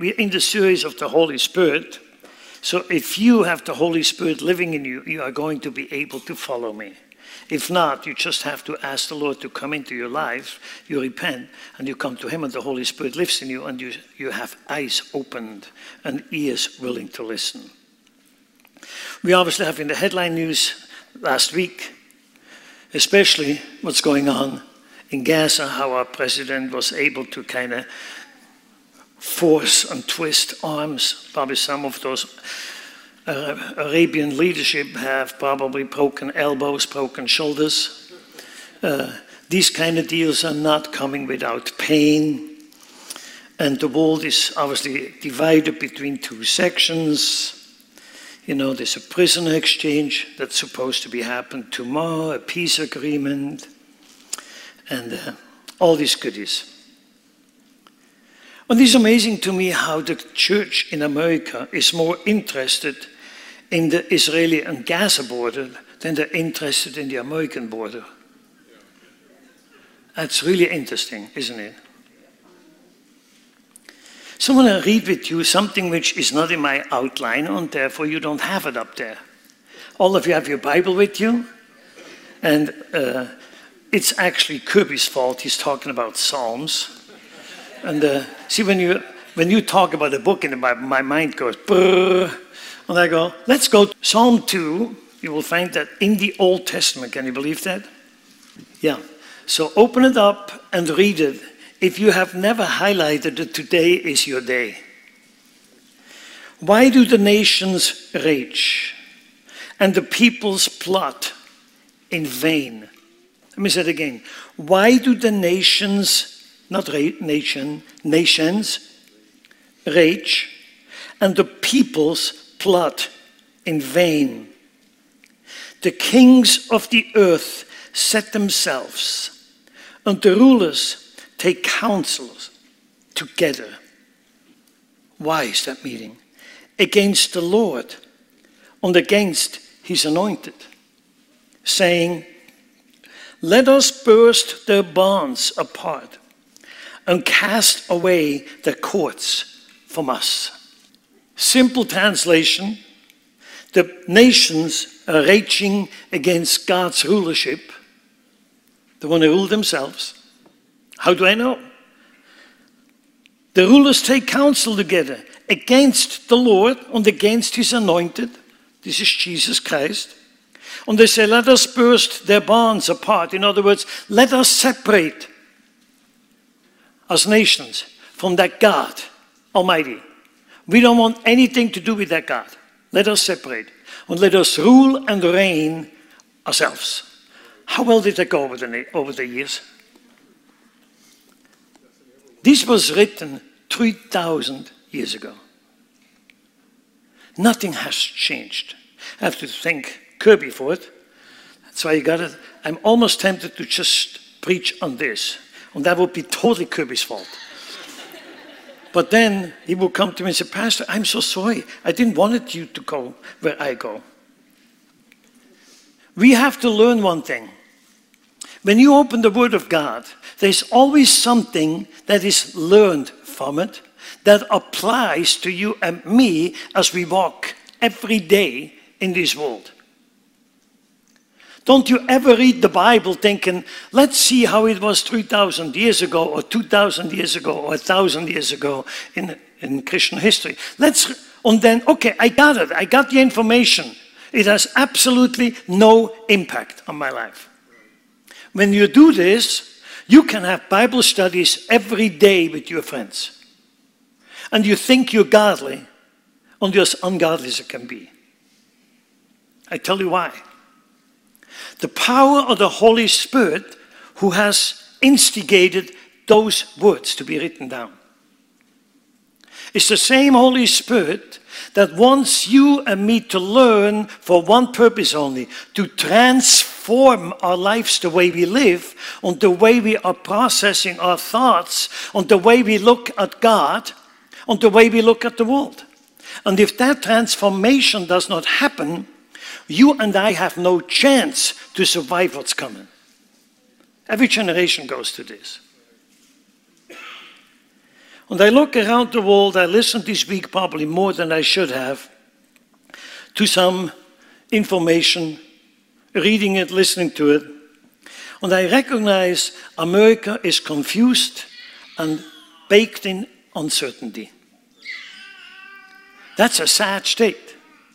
we're in the series of the Holy Spirit. So if you have the Holy Spirit living in you, you are going to be able to follow me. If not, you just have to ask the Lord to come into your life. You repent and you come to him and the Holy Spirit lives in you and you have eyes opened and ears willing to listen. We obviously have in the headline news last week, especially what's going on in Gaza, how our president was able to kind of force and twist arms. Probably some of those Arabian leadership have probably broken elbows, broken shoulders. These kind of deals are not coming without pain. And the world is obviously divided between two sections. You know, there's a prisoner exchange that's supposed to be happening tomorrow, a peace agreement, and all these goodies. And it's amazing to me how the church in America is more interested in the Israeli and Gaza border than they're interested in the American border. That's really interesting, isn't it? So I want to read with you something which is not in my outline, and therefore you don't have it up there. All of you have your Bible with you, and it's actually Kirby's fault. He's talking about Psalms. And see, when you talk about a book in the Bible, my mind goes, brrr, and I go, let's go to Psalm 2. You will find that in the Old Testament. Can you believe that? Yeah. So open it up and read it. If you have never highlighted it, today is your day. Why do the nations rage and the peoples plot in vain? Let me say it again. Why do the nations, nations rage and the peoples plot in vain? The kings of the earth set themselves, and the rulers take counsels together. Why is that meeting? Against the Lord and against his anointed, saying, let us burst their bonds apart and cast away their cords from us. Simple translation, the nations are raging against God's rulership. They want to rule themselves. How do I know? The rulers take counsel together against the Lord and against his anointed. This is Jesus Christ. And they say, let us burst their bonds apart. In other words, let us separate as nations from that God Almighty. We don't want anything to do with that God. Let us separate. And let us rule and reign ourselves. How well did that go over the years? This was written 3,000 years ago. Nothing has changed. I have to thank Kirby for it. That's why you got it. I'm almost tempted to just preach on this. And that would be totally Kirby's fault. But then he will come to me and say, Pastor, I'm so sorry. I didn't want you to go where I go. We have to learn one thing. When you open the Word of God, there's always something that is learned from it that applies to you and me as we walk every day in this world. Don't you ever read the Bible thinking, let's see how it was 3,000 years ago or 2,000 years ago or 1,000 years ago in Christian history. And then, okay, I got it. I got the information. It has absolutely no impact on my life. When you do this, you can have Bible studies every day with your friends. And you think you're godly, and you're as ungodly as it can be. I tell you why. The power of the Holy Spirit who has instigated those words to be written down. It's the same Holy Spirit that wants you and me to learn for one purpose only, to transform our lives the way we live, on the way we are processing our thoughts, on the way we look at God, on the way we look at the world. And if that transformation does not happen, you and I have no chance to survive what's coming. Every generation goes to this. And I look around the world, I listened this week probably more than I should have to some information, reading it, listening to it. And I recognize America is confused and baked in uncertainty. That's a sad state.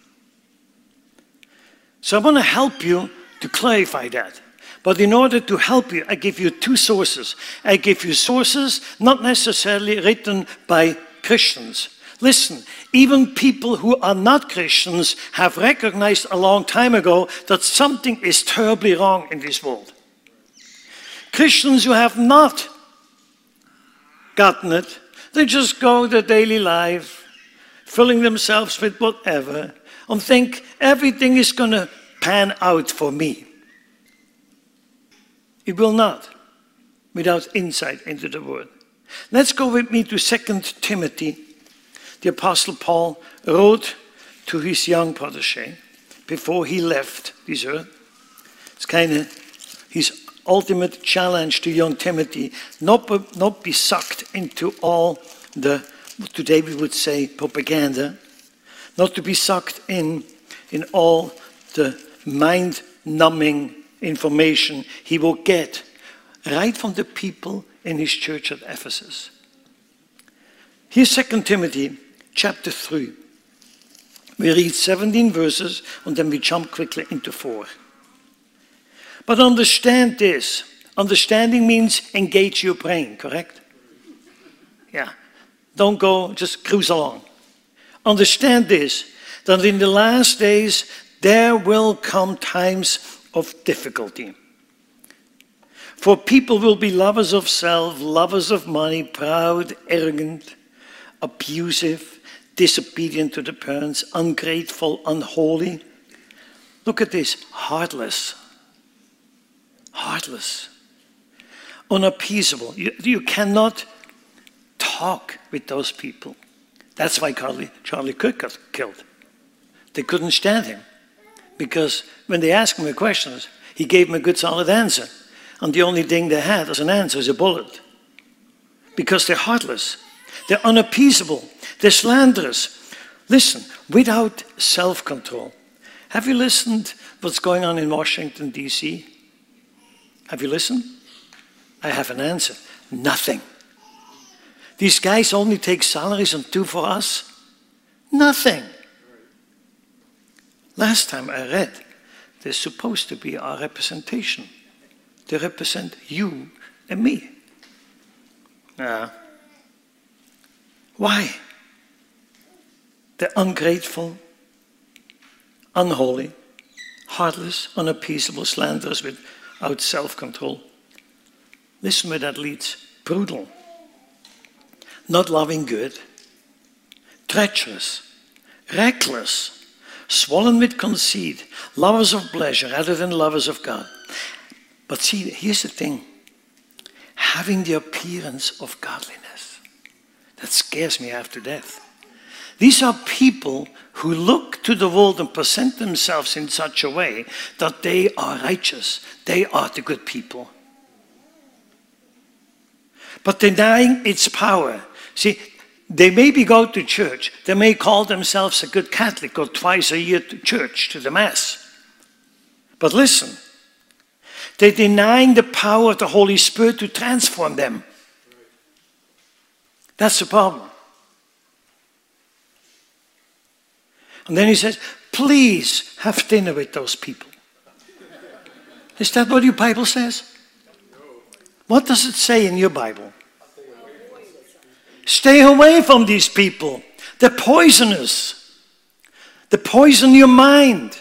So I want to help you to clarify that. But in order to help you, I give you two sources. I give you sources not necessarily written by Christians. Listen, even people who are not Christians have recognized a long time ago that something is terribly wrong in this world. Christians who have not gotten it, they just go their daily life, filling themselves with whatever, and think everything is going to pan out for me. It will not, without insight into the word. Let's go with me to 2 Timothy. The Apostle Paul wrote to his young protege before he left this earth. It's kind of his ultimate challenge to young Timothy, not be sucked into all the, today we would say, propaganda, not to be sucked in all the mind-numbing information he will get right from the people in his church at Ephesus. Here's 2 Timothy chapter 3. We read 17 verses and then we jump quickly into 4. But understand this. Understanding means engage your brain, correct? Yeah. Don't go, just cruise along. Understand this, that in the last days there will come times of difficulty. For people will be lovers of self, lovers of money, proud, arrogant, abusive, disobedient to the parents, ungrateful, unholy. Look at this, heartless, unappeasable. You cannot talk with those people. That's why Charlie Kirk got killed. They couldn't stand him. Because when they asked him the questions, he gave them a good solid answer. And the only thing they had as an answer is a bullet. Because they're heartless. They're unappeasable. They're slanderous. Listen, without self-control. Have you listened what's going on in Washington, D.C.? Have you listened? I have an answer. Nothing. These guys only take salaries and do for us nothing. Last time I read, they're supposed to be our representation. They represent you and me. Why? They're ungrateful, unholy, heartless, unappeasable, slanderous, without self-control. Listen where that leads. Brutal, not loving good, treacherous, reckless, swollen with conceit, lovers of pleasure rather than lovers of God. But see, here's the thing. Having the appearance of godliness. That scares me after death. These are people who look to the world and present themselves in such a way that they are righteous. They are the good people. But denying its power. See, they maybe go to church. They may call themselves a good Catholic, go twice a year to church, to the Mass. But listen, they're denying the power of the Holy Spirit to transform them. That's the problem. And then he says, please have dinner with those people. Is that what your Bible says? What does it say in your Bible? Stay away from these people. They're poisonous. They poison your mind.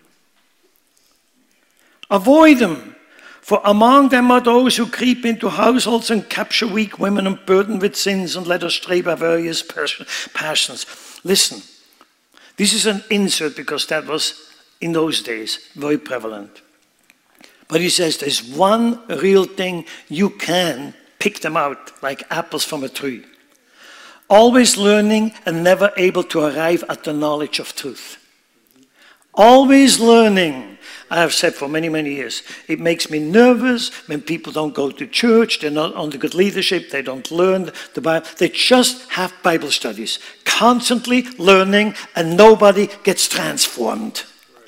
Avoid them. For among them are those who creep into households and capture weak women and burden with sins and led astray by various passions. Listen, this is an insert because that was, in those days, very prevalent. But he says there's one real thing you can pick them out like apples from a tree. Always learning and never able to arrive at the knowledge of truth. Always learning I have said for many, many years, it makes me nervous when people don't go to church, they're not under good leadership, they don't learn the Bible. They just have Bible studies, constantly learning, and nobody gets transformed.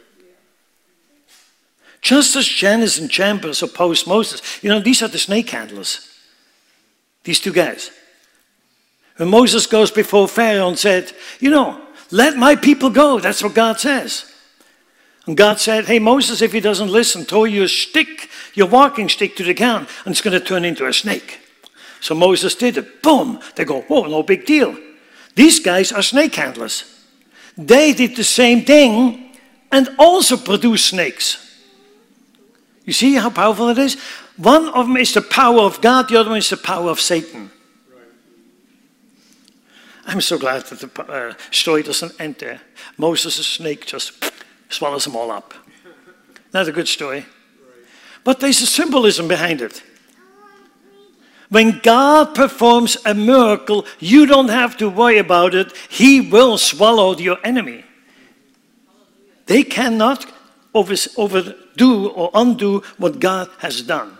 Just as Jannes and Jambres opposed Moses. You know, these are the snake handlers. These two guys. When Moses goes before Pharaoh and said, you know, let my people go. That's what God says. And God said, hey, Moses, if he doesn't listen, throw your stick, your walking stick to the ground, and it's going to turn into a snake. So Moses did it. Boom. They go, whoa, no big deal. These guys are snake handlers. They did the same thing and also produced snakes. You see how powerful it is? One of them is the power of God, the other one is the power of Satan. I'm so glad that the story doesn't end there. Moses' snake just swallows them all up. Not a good story. But there's a symbolism behind it. When God performs a miracle, you don't have to worry about it. He will swallow your enemy. They cannot overdo or undo what God has done.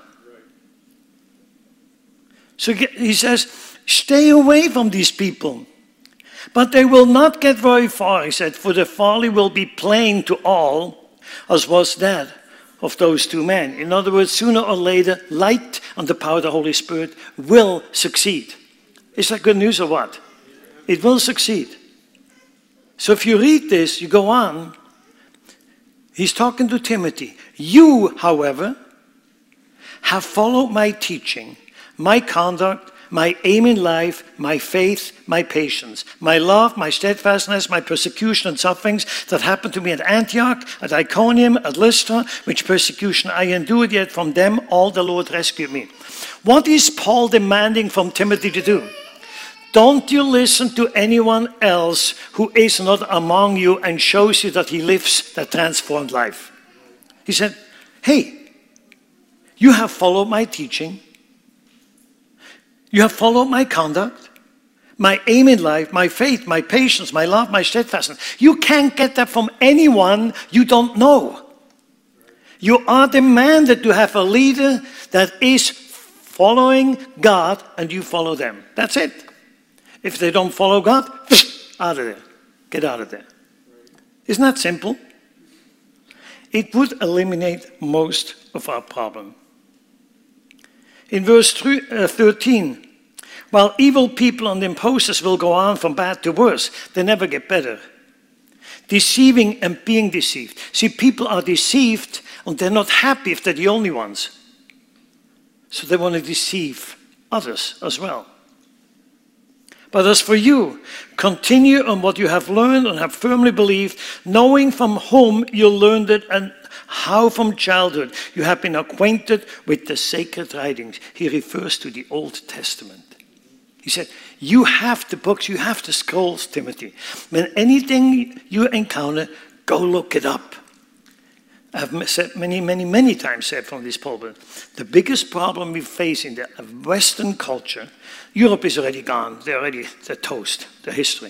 So he says, stay away from these people. But they will not get very far, he said, for the folly will be plain to all, as was that of those two men. In other words, sooner or later, light and the power of the Holy Spirit will succeed. Is that good news or what? It will succeed. So if you read this, you go on, he's talking to Timothy. You, however, have followed my teaching, my conduct, my aim in life, my faith, my patience, my love, my steadfastness, my persecution and sufferings that happened to me at Antioch, at Iconium, at Lystra, which persecution I endured, yet from them all the Lord rescued me. What is Paul demanding from Timothy to do? Don't you listen to anyone else who is not among you and shows you that he lives that transformed life. He said, hey, you have followed my teaching. You have followed my conduct, my aim in life, my faith, my patience, my love, my steadfastness. You can't get that from anyone you don't know. You are demanded to have a leader that is following God and you follow them. That's it. If they don't follow God, out of there. Get out of there. Isn't that simple? It would eliminate most of our problem. In verse 13, while evil people and imposters will go on from bad to worse, they never get better. Deceiving and being deceived. See, people are deceived and they're not happy if they're the only ones. So they want to deceive others as well. But as for you, continue on what you have learned and have firmly believed, knowing from whom you learned it and how from childhood you have been acquainted with the sacred writings. He refers to the Old Testament. He said, you have the books, you have the scrolls, Timothy. When anything you encounter, go look it up. I've said many times said from this pulpit, the biggest problem we face in the Western culture, Europe is already gone, they're toast, the history.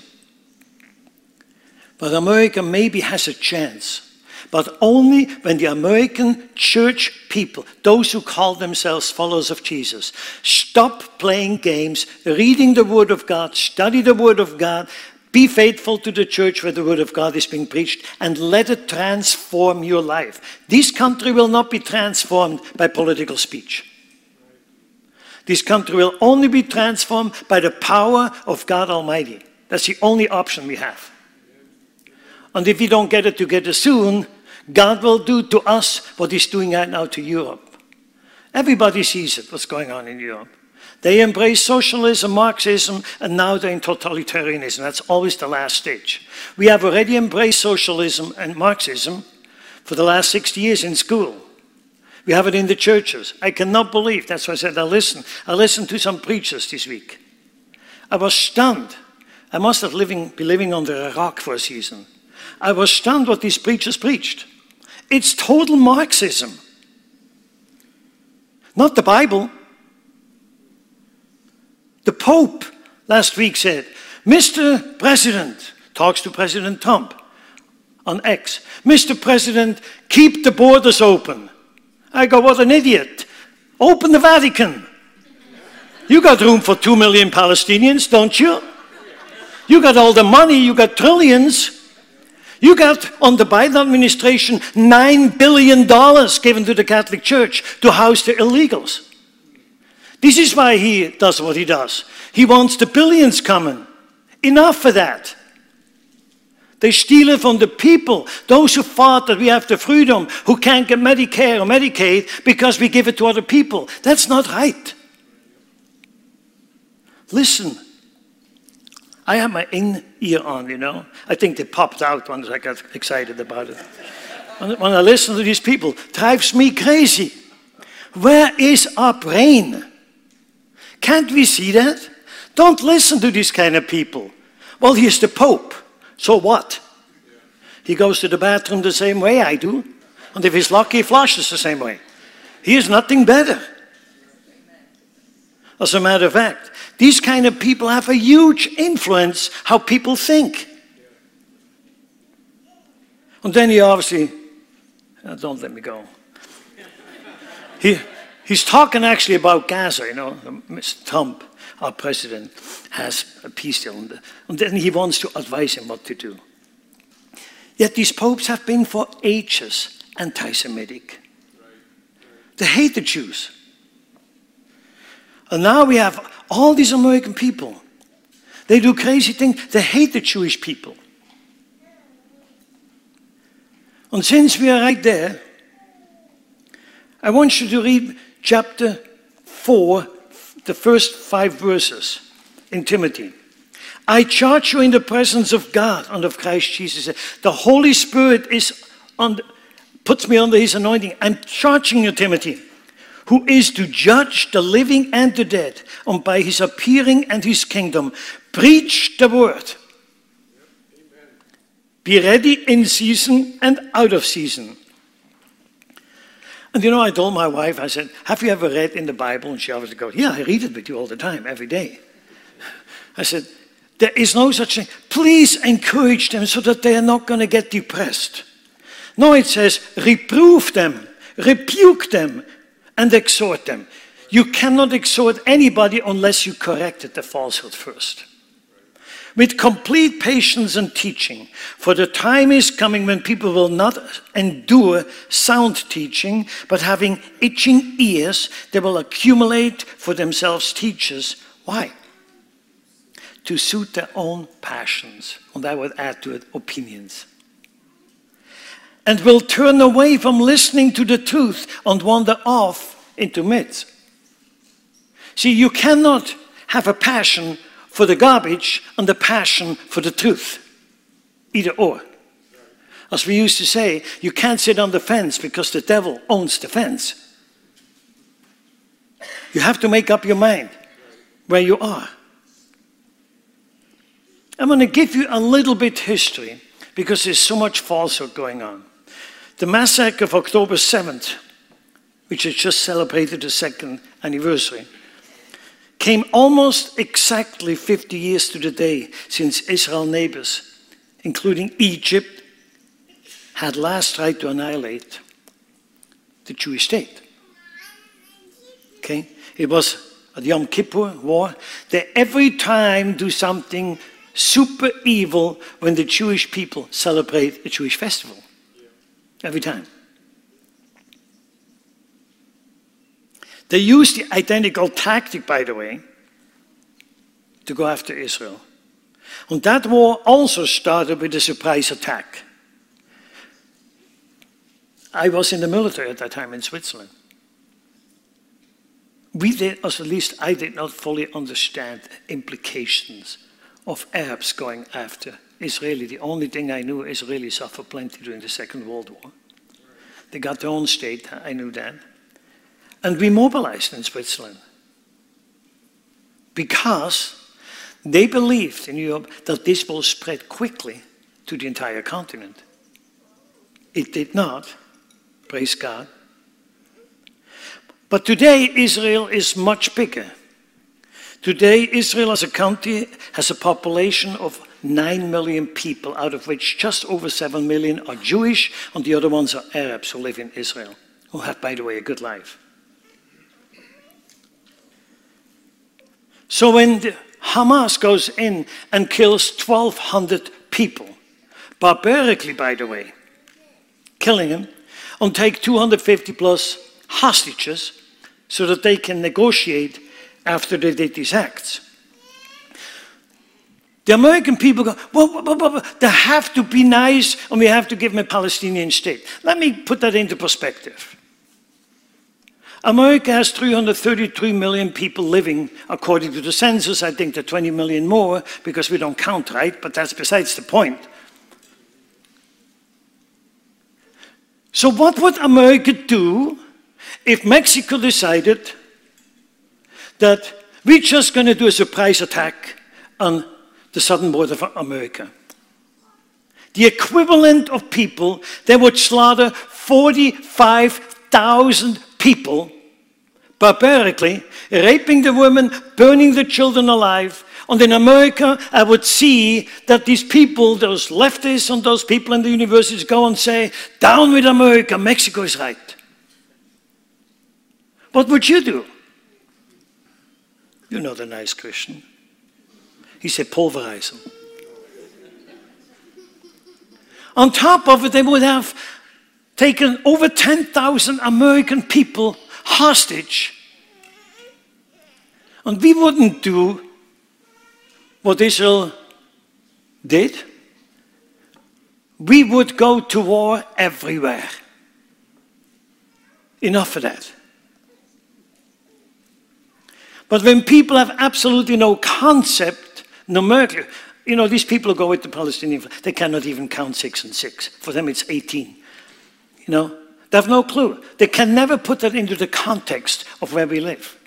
But America maybe has a chance. But only when the American church people, those who call themselves followers of Jesus, stop playing games, reading the Word of God, study the Word of God, be faithful to the church where the Word of God is being preached, and let it transform your life. This country will not be transformed by political speech. This country will only be transformed by the power of God Almighty. That's the only option we have. And if we don't get it together soon, God will do to us what he's doing right now to Europe. Everybody sees it, what's going on in Europe. They embrace socialism, Marxism, and now they're in totalitarianism. That's always the last stage. We have already embraced socialism and Marxism for the last 60 years in school. We have it in the churches. I cannot believe, that's why I said I listened to some preachers this week. I was stunned. I must have been living under a rock for a season. I was stunned what these preachers preached. It's total Marxism. Not the Bible. The Pope last week said, Mr. President, talks to President Trump, on X, Mr. President, keep the borders open. I go, what an idiot. Open the Vatican. You got room for 2 million Palestinians, don't you? You got all the money, you got trillions. You got, on the Biden administration, $9 billion given to the Catholic Church to house the illegals. This is why he does what he does. He wants the billions coming. Enough for that. They steal it from the people, those who thought that we have the freedom, who can't get Medicare or Medicaid because we give it to other people. That's not right. Listen, I have my in-ear on, you know. I think they popped out once I got excited about it. When I listen to these people, it drives me crazy. Where is our brain? Can't we see that? Don't listen to these kind of people. Well, he's the Pope. So what? He goes to the bathroom the same way I do. And if he's lucky, he flushes the same way. He is nothing better. As a matter of fact, these kind of people have a huge influence how people think. And then he obviously, don't let me go. He's talking actually about Gaza, you know. Mr. Trump, our president, has a peace deal. And then he wants to advise him what to do. Yet these popes have been for ages anti-Semitic. They hate the Jews. And now we have all these American people. They do crazy things. They hate the Jewish people. And since we are right there, I want you to read chapter 4, the first 5 verses in Timothy. I charge you in the presence of God and of Christ Jesus. The Holy Spirit puts me under his anointing. I'm charging you, Timothy, who is to judge the living and the dead, and by his appearing and his kingdom, preach the word. Be ready in season and out of season. And you know, I told my wife, I said, have you ever read in the Bible? And she always goes, yeah, I read it with you all the time, every day. I said, there is no such thing. Please encourage them so that they are not going to get depressed. No, it says, reprove them, rebuke them, and exhort them. You cannot exhort anybody unless you corrected the falsehood first. With complete patience and teaching, for the time is coming when people will not endure sound teaching, but having itching ears, they will accumulate for themselves teachers. Why? To suit their own passions, and I would add to it, opinions. And will turn away from listening to the truth and wander off into myths. See, you cannot have a passion for the garbage and the passion for the truth. Either or. As we used to say, you can't sit on the fence because the devil owns the fence. You have to make up your mind where you are. I'm going to give you a little bit history because there's so much falsehood going on. The massacre of October 7th, which has just celebrated the 2nd anniversary, came almost exactly 50 years to the day since Israel's neighbors, including Egypt, had last tried to annihilate the Jewish state. Okay? It was a Yom Kippur war. They every time do something super evil when the Jewish people celebrate a Jewish festival. Every time. They used the identical tactic, by the way, to go after Israel. And that war also started with a surprise attack. I was in the military at that time in Switzerland. We did, or at least I did not fully understand the implications of Arabs going after Israeli. The only thing I knew, Israelis suffered plenty during the Second World War. They got their own state, I knew that. And we mobilized in Switzerland because they believed in Europe that this will spread quickly to the entire continent. It did not, praise God. But today Israel is much bigger. Today Israel as a country has a population of 9 million people, out of which just over 7 million are Jewish, and the other ones are Arabs who live in Israel, who have, by the way, a good life. So when Hamas goes in and kills 1,200 people, barbarically, by the way, killing them, and take 250 plus hostages so that they can negotiate after they did these acts. The American people go, well, they have to be nice and we have to give them a Palestinian state. Let me put that into perspective. America has 333 million people living, according to the census. I think there are 20 million more because we don't count, right? But that's besides the point. So what would America do if Mexico decided that we're just going to do a surprise attack on the southern border of America? The equivalent of people, they would slaughter 45,000 people barbarically, raping the women, burning the children alive. And in America, I would see that these people, those leftists and those people in the universities go and say, down with America, Mexico is right. What would you do? You're not a nice Christian. He said, pulverize them. On top of it, they would have taken over 10,000 American people hostage. And we wouldn't do what Israel did. We would go to war everywhere. Enough of that. But when people have absolutely no concept, numerically, you know, these people who go with the Palestinian flag, they cannot even count 6 and 6. For them, it's 18. You know, they have no clue. They can never put that into the context of where we live.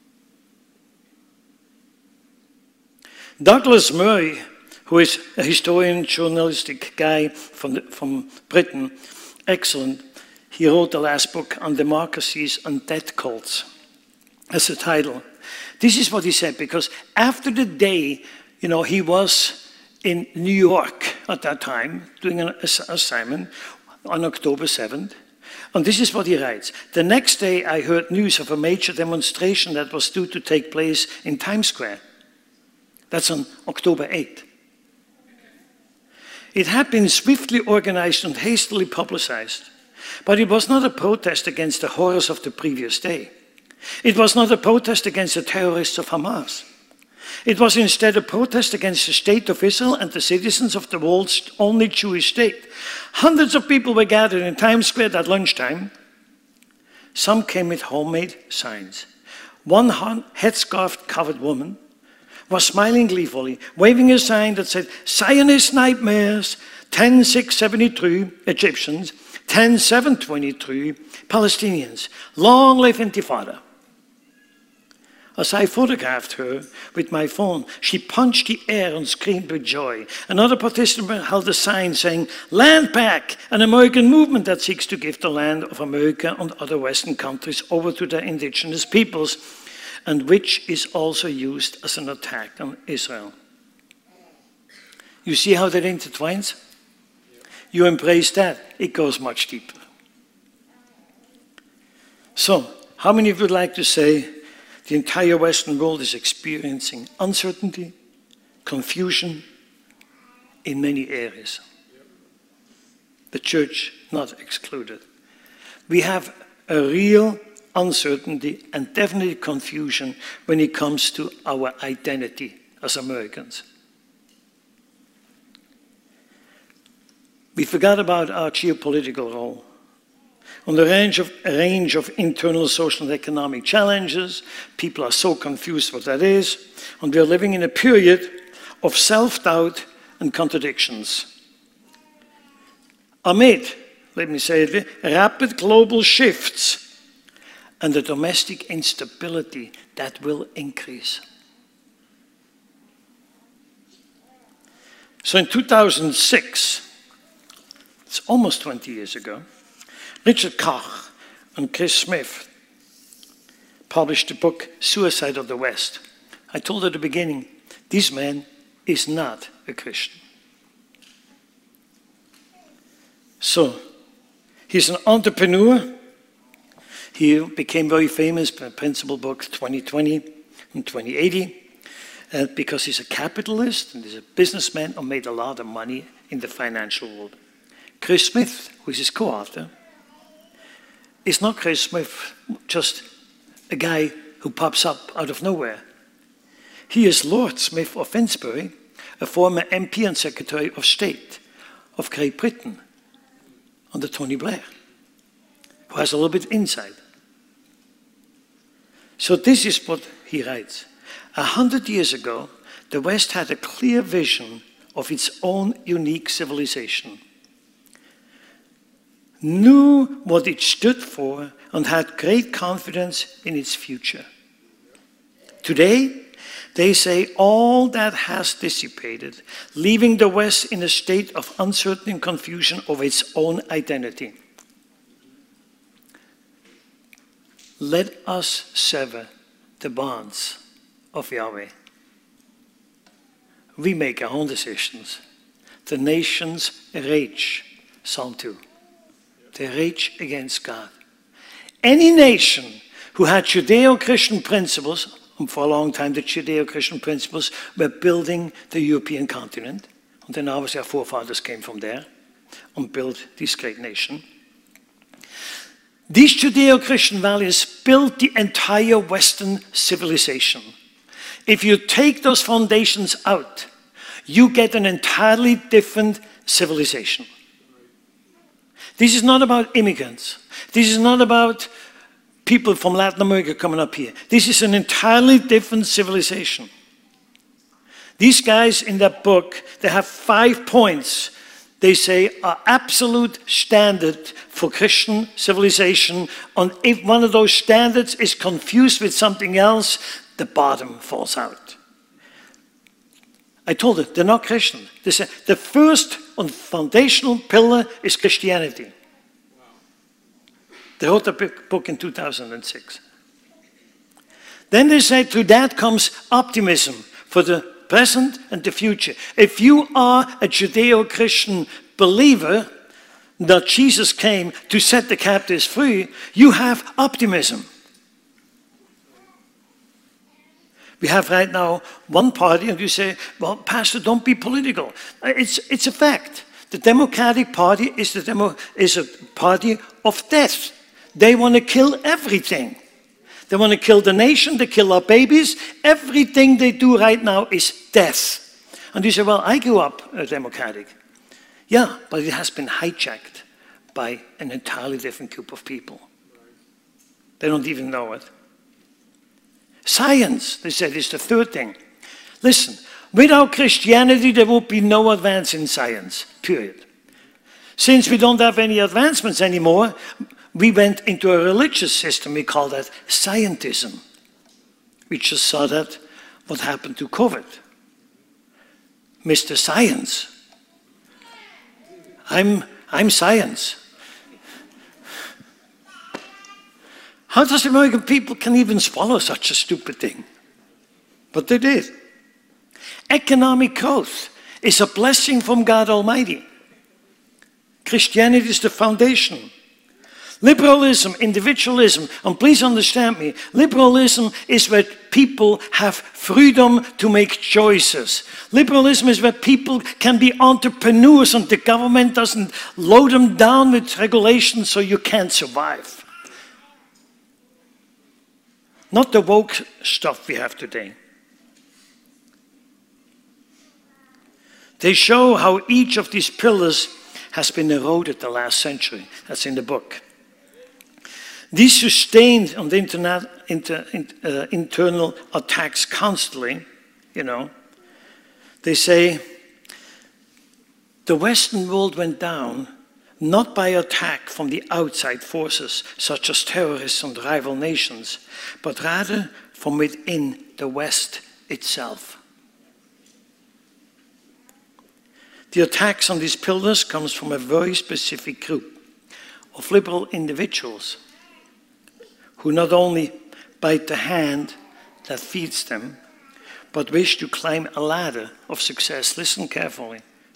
Douglas Murray, who is a historian, journalistic guy from Britain, excellent. He wrote the last book on democracies and death cults as a title. This is what he said, because after the day, you know, he was in New York at that time doing an assignment on October 7th. And this is what he writes. The next day I heard news of a major demonstration that was due to take place in Times Square. That's on October 8th. It had been swiftly organized and hastily publicized, but it was not a protest against the horrors of the previous day. It was not a protest against the terrorists of Hamas. It was instead a protest against the state of Israel and the citizens of the world's only Jewish state. Hundreds of people were gathered in Times Square at lunchtime. Some came with homemade signs. One headscarf-covered woman was smiling gleefully, waving a sign that said, Zionist nightmares, 10,673 Egyptians, 10,723 Palestinians. Long live Intifada. As I photographed her with my phone, she punched the air and screamed with joy. Another participant held a sign saying, Land Back, an American movement that seeks to give the land of America and other Western countries over to their indigenous peoples, and which is also used as an attack on Israel. You see how that intertwines? You embrace that, it goes much deeper. So, how many of you would like to say the entire Western world is experiencing uncertainty, confusion in many areas? The church not excluded. We have a real uncertainty and definitely confusion when it comes to our identity as Americans. We forgot about our geopolitical role. On the range of internal social and economic challenges, people are so confused what that is, and we are living in a period of self-doubt and contradictions. Amid, let me say it, rapid global shifts and the domestic instability that will increase. So in 2006, it's almost 20 years ago, Richard Koch and Chris Smith published the book Suicide of the West. I told at the beginning, this man is not a a Christian. So, he's an entrepreneur. He became very famous by Principal Book 2020 and 2080 because he's a capitalist and he's a businessman who made a lot of money in the financial world. Chris Smith, who is his co-author, is not Chris Smith just a guy who pops up out of nowhere. He is Lord Smith of Finsbury, a former MP and Secretary of State of Great Britain under Tony Blair, who has a little bit insight. So this is what he writes. 100 years ago, the West had a clear vision of its own unique civilization, knew what it stood for, and had great confidence in its future. Today, they say all that has dissipated, leaving the West in a state of uncertainty and confusion over its own identity. Let us sever the bonds of Yahweh. We make our own decisions. The nations rage, Psalm 2. They rage against God. Any nation who had Judeo-Christian principles, and for a long time the Judeo-Christian principles were building the European continent, and then obviously our forefathers came from there and built this great nation. These Judeo-Christian values built the entire Western civilization. If you take those foundations out, you get an entirely different civilization. This is not about immigrants. This is not about people from Latin America coming up here. This is an entirely different civilization. These guys in that book, they have 5 points they say are absolute standard for Christian civilization. And if one of those standards is confused with something else, the bottom falls out. I told it, they're not Christian. They say the first and foundational pillar is Christianity. They wrote a book in 2006. Then they say to that comes optimism for the present and the future. If you are a Judeo-Christian believer that Jesus came to set the captives free, you have optimism. We have right now one party, and you say, well, Pastor, don't be political. It's a fact. The Democratic Party is a party of death. They want to kill everything. They want to kill the nation, they kill our babies. Everything they do right now is death. And you say, well, I grew up Democratic. Yeah, but it has been hijacked by an entirely different group of people. They don't even know it. Science, they said, is the third thing. Listen, without Christianity, there will be no advance in science, period. Since we don't have any advancements anymore, we went into a religious system. We call that scientism. We just saw that what happened to COVID. Mr. Science. I'm science. How does the American people can even swallow such a stupid thing? But they did. Economic growth is a blessing from God Almighty. Christianity is the foundation. Liberalism, individualism, and please understand me, liberalism is where people have freedom to make choices. Liberalism is where people can be entrepreneurs and the government doesn't load them down with regulations so you can't survive. Not the woke stuff we have today. They show how each of these pillars has been eroded the last century. That's in the book. These sustained on the internal attacks constantly, they say the Western world went down not by attack from the outside forces, such as terrorists and rival nations, but rather from within the West itself. The attacks on these pillars comes from a very specific group of liberal individuals who not only bite the hand that feeds them, but wish to climb a ladder of success. Listen carefully.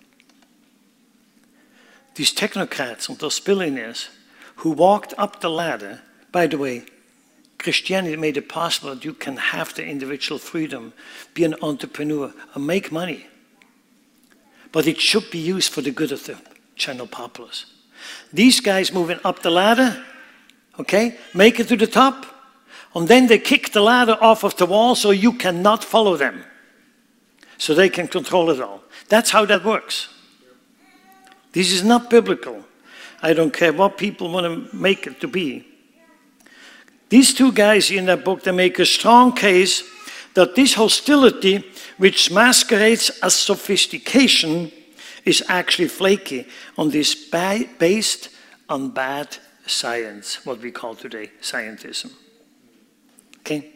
These technocrats and those billionaires who walked up the ladder, by the way, Christianity made it possible that you can have the individual freedom, be an entrepreneur, and make money. But it should be used for the good of the general populace. These guys moving up the ladder, okay, make it to the top, and then they kick the ladder off of the wall so you cannot follow them. So they can control it all. That's how that works. This is not biblical. I don't care what people want to make it to be. These two guys in that book, they make a strong case that this hostility, which masquerades as sophistication, is actually flaky on this based on bad science, what we call today scientism. Okay?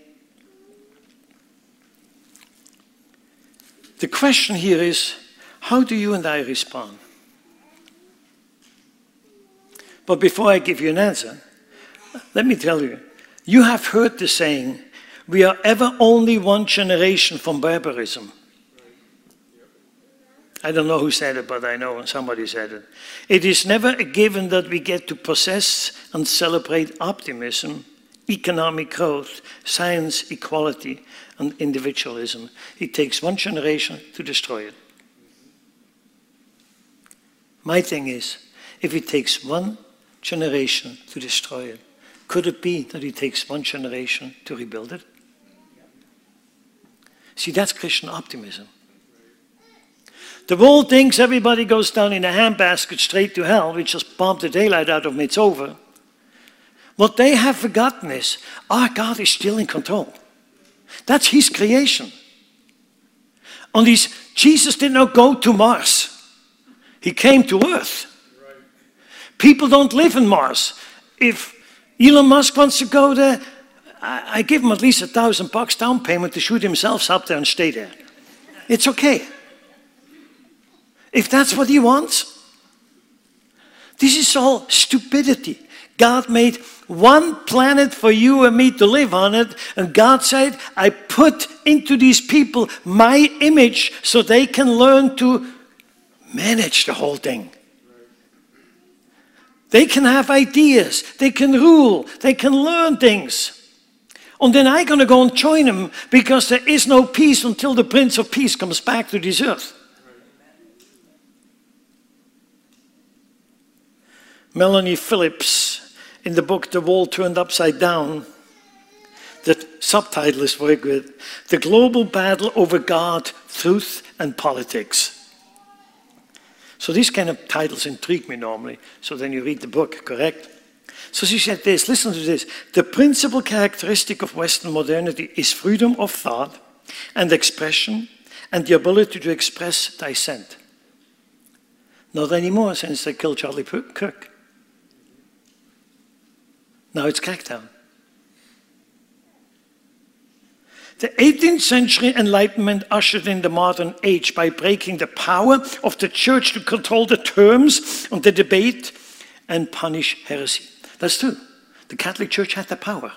The question here is, how do you and I respond? But before I give you an answer, let me tell you, you have heard the saying, we are ever only one generation from barbarism. I don't know who said it, but I know somebody said it. It is never a given that we get to possess and celebrate optimism, economic growth, science, equality, and individualism. It takes one generation to destroy it. My thing is, if it takes one generation to destroy it, could it be that it takes one generation to rebuild it? See, that's Christian optimism. The world thinks everybody goes down in a handbasket straight to hell. We just bomb the daylight out of them, it's over. What they have forgotten is, our God is still in control. That's his creation. On these, Jesus did not go to Mars. He came to Earth. People don't live in Mars. If Elon Musk wants to go there, I give him at least $1,000 down payment to shoot himself up there and stay there. It's okay. If that's what he wants. This is all stupidity. God made one planet for you and me to live on it, and God said, I put into these people my image so they can learn to manage the whole thing. They can have ideas, they can rule, they can learn things. And then I'm going to go and join them because there is no peace until the Prince of Peace comes back to this earth. Melanie Phillips, in the book The World Turned Upside Down, the subtitle is very good, The Global Battle Over God, Truth and Politics. So these kind of titles intrigue me normally. So then you read the book, correct? So she said this, listen to this. The principal characteristic of Western modernity is freedom of thought and expression and the ability to express dissent. Not anymore since they killed Charlie Kirk. Now it's crackdown. The 18th century Enlightenment ushered in the modern age by breaking the power of the church to control the terms of the debate and punish heresy. That's true. The Catholic Church had the power.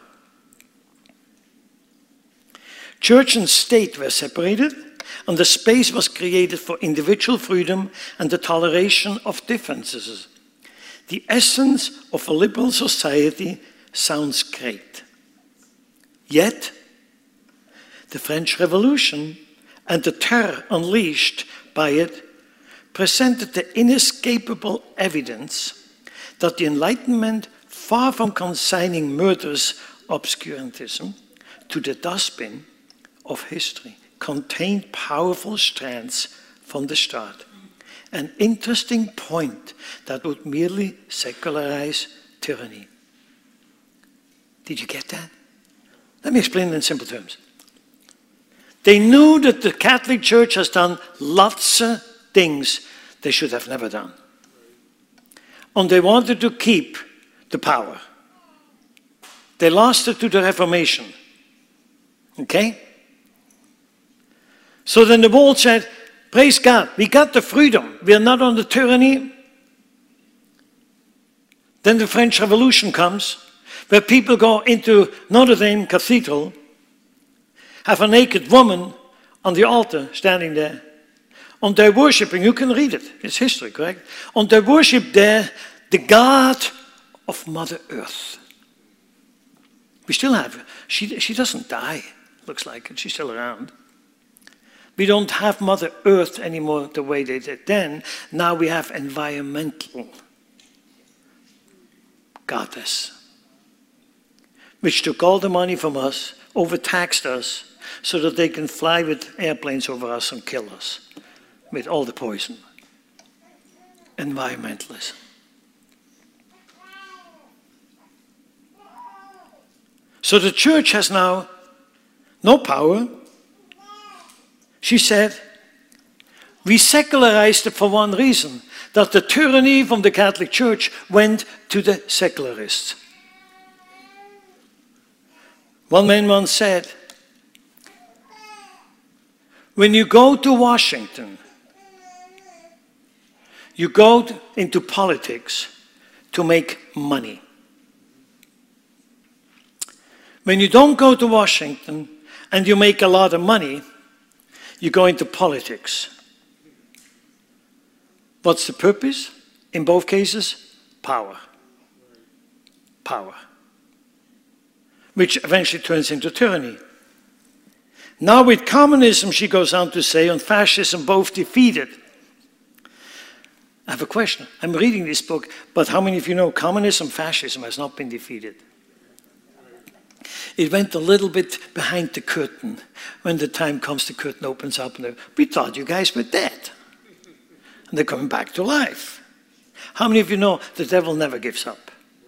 Church and state were separated, and the space was created for individual freedom and the toleration of differences. The essence of a liberal society sounds great. Yet, the French Revolution and the terror unleashed by it presented the inescapable evidence that the Enlightenment, far from consigning murderous obscurantism to the dustbin of history, contained powerful strands from the start. An interesting point that would merely secularize tyranny. Did you get that? Let me explain it in simple terms. They knew that the Catholic Church has done lots of things they should have never done. And they wanted to keep the power. They lost it to the Reformation. Okay? So then the world said, praise God, we got the freedom. We are not under tyranny. Then the French Revolution comes, where people go into Notre Dame Cathedral, have a naked woman on the altar, standing there. And they're worshiping, you can read it, it's history, correct? And they worship there the God of Mother Earth. We still have, she doesn't die, looks like it, she's still around. We don't have Mother Earth anymore the way they did then. Now we have environmental goddess, which took all the money from us, overtaxed us, so that they can fly with airplanes over us and kill us with all the poison. Environmentalism. So the church has now no power. She said, we secularized it for one reason, that the tyranny from the Catholic Church went to the secularists. One man once said, when you go to Washington, you go into politics to make money. When you don't go to Washington and you make a lot of money, you go into politics. What's the purpose? In both cases, power. Power. Which eventually turns into tyranny. Now with communism, she goes on to say, and fascism both defeated. I have a question. I'm reading this book, but how many of you know communism, fascism has not been defeated? It went a little bit behind the curtain. When the time comes, the curtain opens up and we thought you guys were dead. And they're coming back to life. How many of you know the devil never gives up?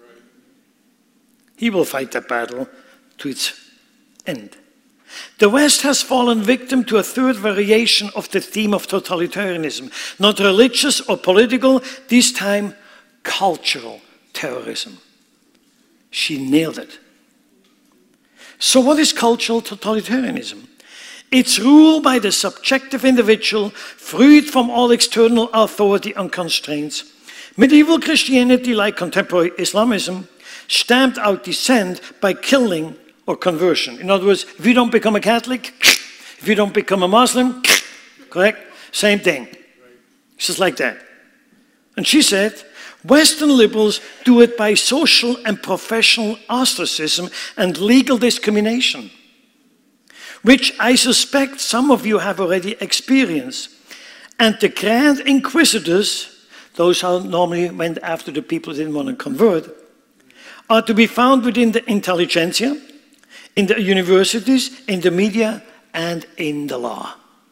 He will fight that battle to its end. The West has fallen victim to a third variation of the theme of totalitarianism. Not religious or political, this time cultural terrorism. She nailed it. So what is cultural totalitarianism? It's rule by the subjective individual, freed from all external authority and constraints. Medieval Christianity, like contemporary Islamism, stamped out dissent by killing or conversion. In other words, if you don't become a Catholic, if you don't become a Muslim, correct? Same thing. It's just like that. And she said, Western liberals do it by social and professional ostracism and legal discrimination, which I suspect some of you have already experienced. And the Grand Inquisitors, those who normally went after the people who didn't want to convert, are to be found within the intelligentsia, in the universities, in the media, and in the law.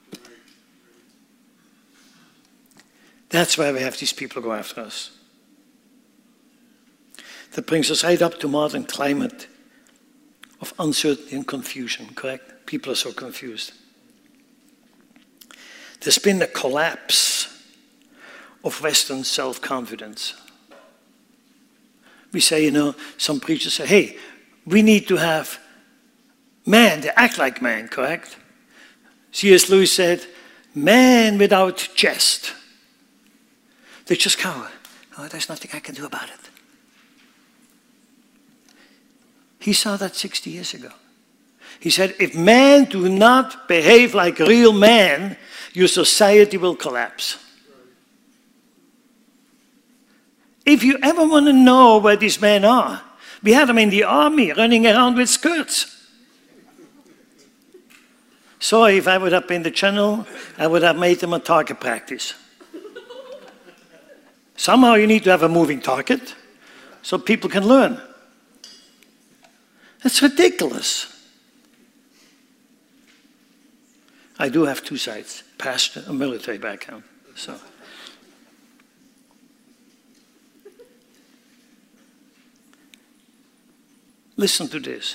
That's why we have these people go after us. That brings us right up to modern climate of uncertainty and confusion, correct? People are so confused. There's been a collapse of Western self-confidence. We say, you know, some preachers say, hey, we need to have man, they act like man, correct? C.S. Lewis said, man without chest. They just cower. Oh, there's nothing I can do about it. He saw that 60 years ago. He said, if men do not behave like real men, your society will collapse. If you ever want to know where these men are, we had them in the army running around with skirts. Sorry, if I would have been the general, I would have made them a target practice. Somehow you need to have a moving target so people can learn. That's ridiculous. I do have two sides, pastor and military background. So. Listen to this.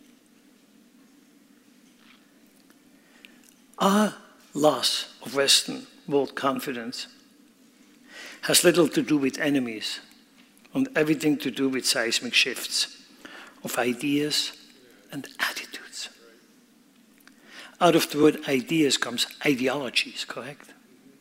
Our loss of Western world confidence has little to do with enemies and everything to do with seismic shifts of ideas and attitudes. Out of the word ideas comes ideologies, correct?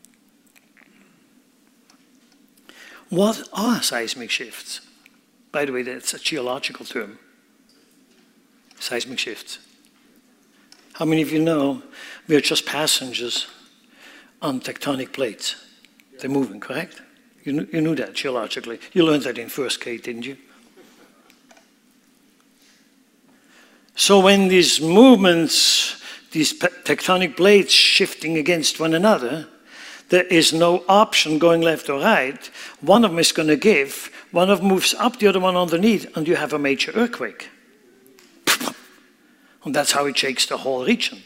What are seismic shifts? By the way, that's a geological term. Seismic shifts. How many of you know we are just passengers on tectonic plates? They're moving, correct? You knew that geologically. You learned that in first grade, didn't you? So when these movements, these tectonic plates shifting against one another, there is no option going left or right. One of them is going to give. One of them moves up, the other one underneath, and you have a major earthquake. And that's how it shakes the whole region.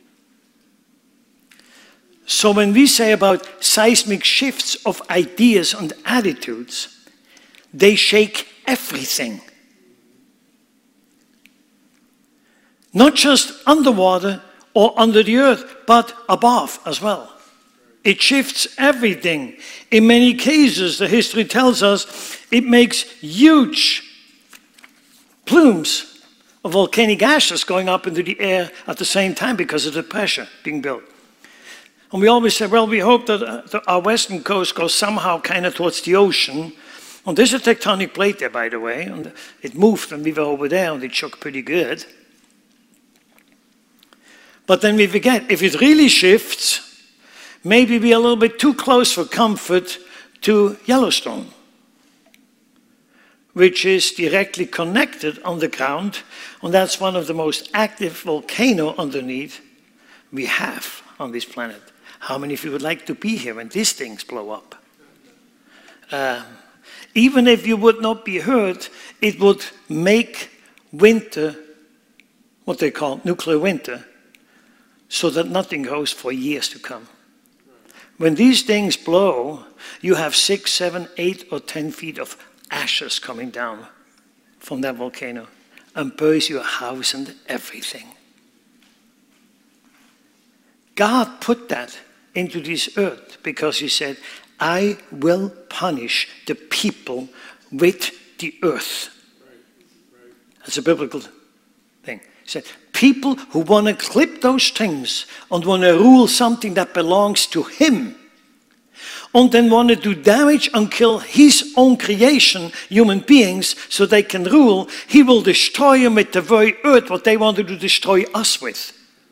So when we say about seismic shifts of ideas and attitudes, they shake everything. Not just underwater or under the earth, but above as well. It shifts everything. In many cases, the history tells us, it makes huge plumes of volcanic ashes going up into the air at the same time because of the pressure being built. And we always say, well, we hope that our western coast goes somehow kind of towards the ocean. And there's a tectonic plate there, by the way, and it moved when we were over there, and it shook pretty good. But then we forget, if it really shifts, maybe we're a little bit too close for comfort to Yellowstone, which is directly connected on the ground, and that's one of the most active volcanoes underneath we have on this planet. How many of you would like to be here when these things blow up? Even if you would not be hurt, it would make winter, what they call nuclear winter, so that nothing goes for years to come. When these things blow, you have 6, 7, 8, or 10 feet of ashes coming down from that volcano and buries your house and everything. God put that into this earth because he said, I will punish the people with the earth. That's a biblical thing. He said, people who want to clip those things and want to rule something that belongs to him, and then want to do damage and kill his own creation, human beings, so they can rule, he will destroy them with the very earth, what they wanted to destroy us with.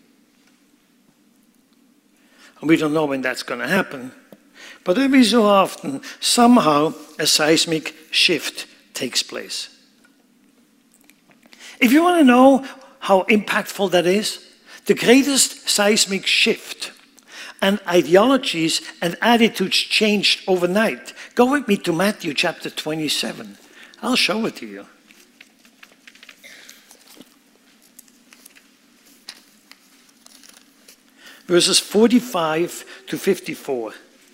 And we don't know when that's going to happen. But every so often, somehow, a seismic shift takes place. If you want to know how impactful that is, the greatest seismic shift and ideologies and attitudes changed overnight. Go with me to Matthew chapter 27. I'll show it to you. Verses 45 to 54.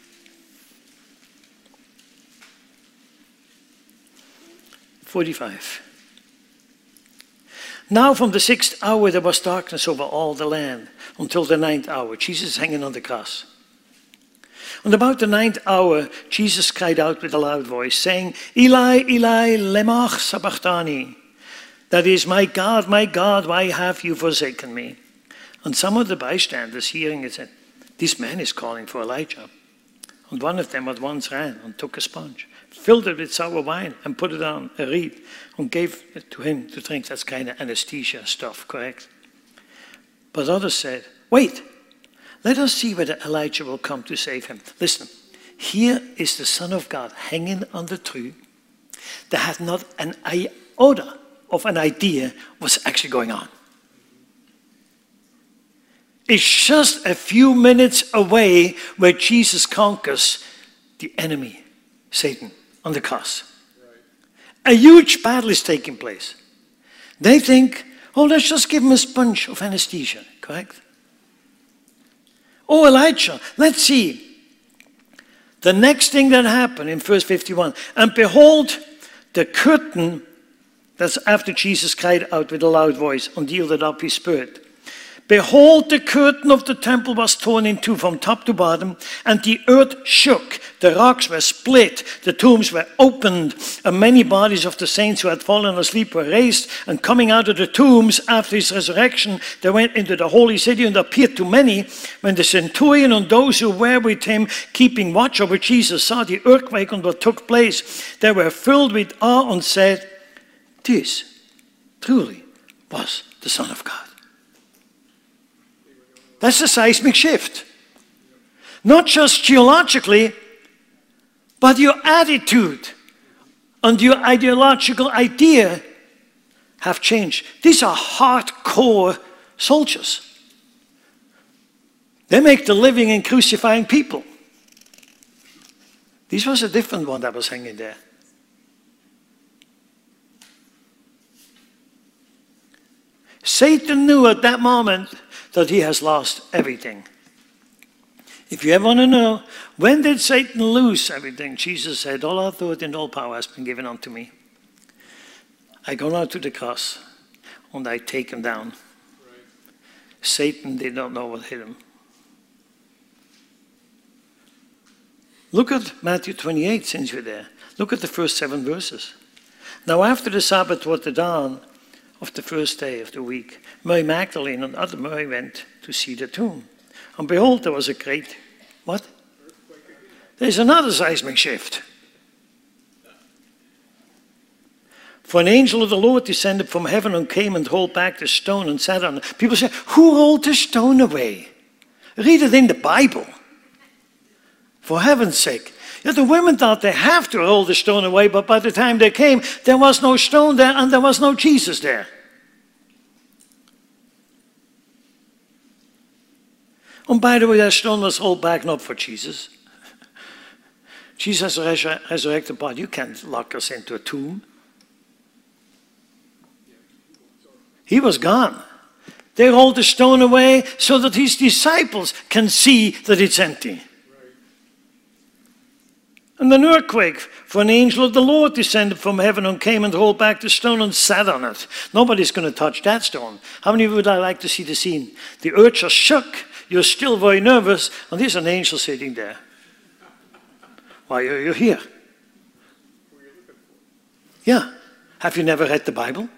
Now from the 6th hour there was darkness over all the land until the 9th hour. Jesus is hanging on the cross. And about the 9th hour, Jesus cried out with a loud voice, saying, Eli, Eli, lema sabachthani. That is, my God, why have you forsaken me? And some of the bystanders hearing it said, this man is calling for Elijah. And one of them at once ran and took a sponge, filled it with sour wine and put it on a reed and gave it to him to drink. That's kind of anesthesia stuff, correct? But others said, wait, let us see whether Elijah will come to save him. Listen, here is the Son of God hanging on the tree that had not an iota of an idea what's actually going on. It's just a few minutes away where Jesus conquers the enemy, Satan, on the cross. Right. A huge battle is taking place. They think, oh, let's just give him a sponge of anesthesia, correct? Oh, Elijah, let's see. The next thing that happened in verse 51, and behold, the curtain, that's after Jesus cried out with a loud voice and yielded up his spirit. Behold, the curtain of the temple was torn in two from top to bottom, and the earth shook. The rocks were split, the tombs were opened, and many bodies of the saints who had fallen asleep were raised. And coming out of the tombs after his resurrection, they went into the holy city and appeared to many. When the centurion and those who were with him, keeping watch over Jesus, saw the earthquake and what took place, they were filled with awe and said, this truly was the Son of God. That's a seismic shift. Not just geologically, but your attitude and your ideological idea have changed. These are hardcore soldiers. They make the living in crucifying people. This was a different one that was hanging there. Satan knew at that moment that he has lost everything. If you ever want to know, when did Satan lose everything? Jesus said, all authority and all power has been given unto me. I go now to the cross, and I take him down. Right. Satan did not know what hit him. Look at Matthew 28, since you're there. Look at the first 7 verses. Now after the Sabbath was the dawn of the first day of the week, Mary Magdalene and other Mary went to see the tomb. And behold, there was a great, what? There's another seismic shift. For an angel of the Lord descended from heaven and came and rolled back the stone and sat on it. People say, who rolled the stone away? Read it in the Bible. For heaven's sake. Yeah, the women thought they have to roll the stone away, but by the time they came, there was no stone there and there was no Jesus there. And by the way, that stone was rolled back not for Jesus. Jesus has a resurrected body. You can't lock us into a tomb. He was gone. They rolled the stone away so that his disciples can see that it's empty. And an earthquake, for an angel of the Lord descended from heaven and came and rolled back the stone and sat on it. Nobody's going to touch that stone. How many would I like to see the scene? The earth just shook. You're still very nervous, and there's an angel sitting there. Why are you here? Yeah. Have you never read the Bible?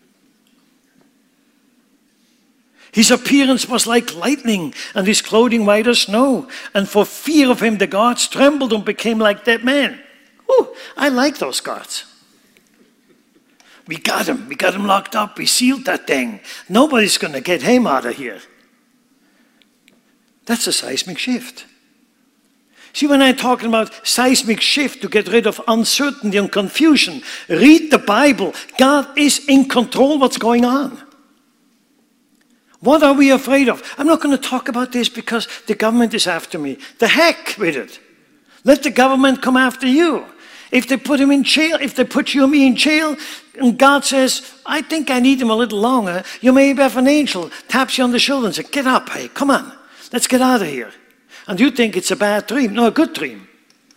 His appearance was like lightning, and his clothing white as snow. And for fear of him, the guards trembled and became like dead men. Ooh, I like those guards. We got him. We got him locked up. We sealed that thing. Nobody's going to get him out of here. That's a seismic shift. See, when I'm talking about seismic shift to get rid of uncertainty and confusion, read the Bible. God is in control what's going on. What are we afraid of? I'm not going to talk about this because the government is after me. The heck with it. Let the government come after you. If they put him in jail, if they put you and me in jail, and God says, I think I need him a little longer, you maybe have an angel, taps you on the shoulder and says, get up, hey, come on, let's get out of here. And you think it's a bad dream. No, a good dream.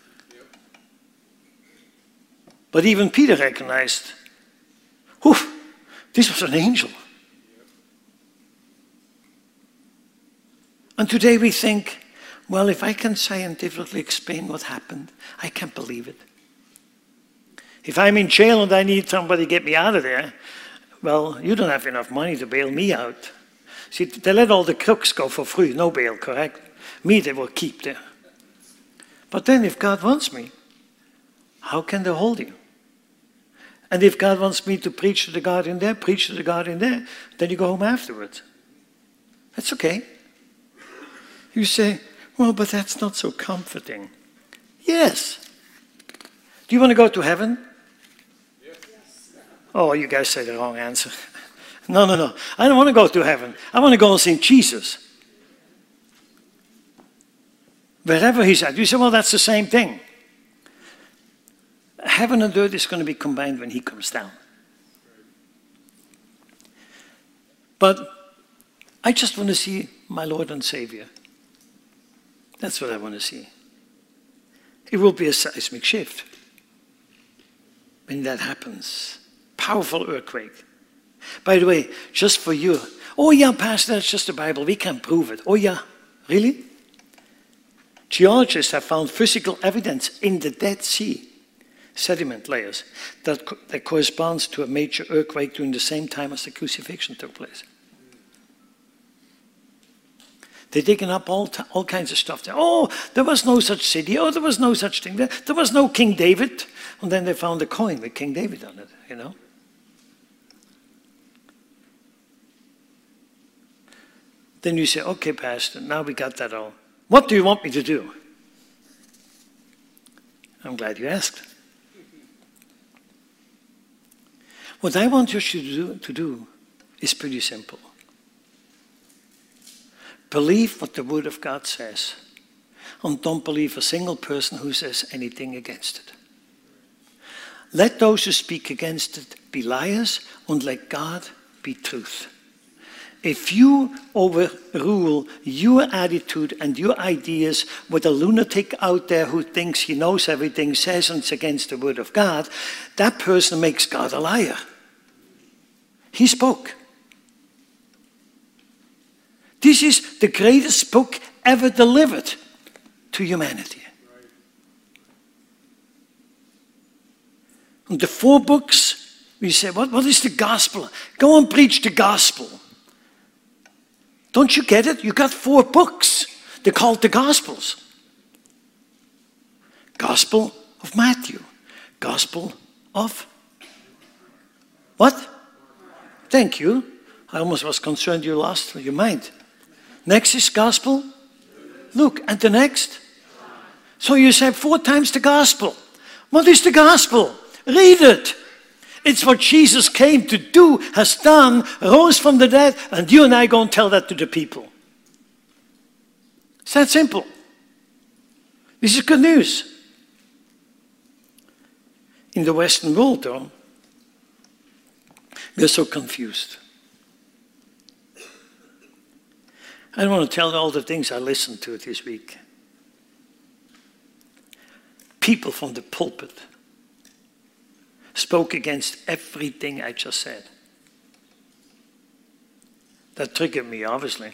But even Peter recognized, whew, this was an angel. And today we think, well, if I can scientifically explain what happened, I can't believe it. If I'm in jail and I need somebody to get me out of there, well, you don't have enough money to bail me out. See, they let all the crooks go for free, no bail, correct? Me, they will keep there. But then if God wants me, how can they hold you? And if God wants me to preach to the God in there, preach to the God in there, then you go home afterwards. That's okay. You say, well, but that's not so comforting. Yes. Do you want to go to heaven? Yes. Oh, you guys say the wrong answer. No. I don't want to go to heaven. I want to go and see Jesus. Wherever he's at. You say, well, that's the same thing. Heaven and earth is going to be combined when he comes down. But I just want to see my Lord and Savior. That's what I want to see. It will be a seismic shift when that happens. Powerful earthquake. By the way, just for you. Oh yeah, Pastor, that's just the Bible. We can prove it. Oh yeah, really? Geologists have found physical evidence in the Dead Sea sediment layers that corresponds to a major earthquake during the same time as the crucifixion took place. They're digging up all kinds of stuff there. Oh, there was no such city. Oh, there was no such thing there. There was no King David. And then they found a coin with King David on it, you know. Then you say, okay, Pastor, now we got that all. What do you want me to do? I'm glad you asked. What I want you to do is pretty simple. Believe what the Word of God says, and don't believe a single person who says anything against it. Let those who speak against it be liars, and let God be truth. If you overrule your attitude and your ideas with a lunatic out there who thinks he knows everything, says it's against the Word of God, that person makes God a liar. He spoke. This is the greatest book ever delivered to humanity. And the 4 books, we say, what is the gospel? Go and preach the gospel. Don't you get it? You got 4 books. They're called the Gospels. Gospel of Matthew. Gospel of what? Thank you. I almost was concerned you lost your mind. Next is Gospel Luke. And the next? So you said 4 times the gospel. What is the gospel? Read it. It's what Jesus came to do, has done, rose from the dead, and you and I go and tell that to the people. It's that simple. This is good news. In the Western world, though, we're so confused. I don't want to tell all the things I listened to this week. People from the pulpit spoke against everything I just said. That triggered me, obviously.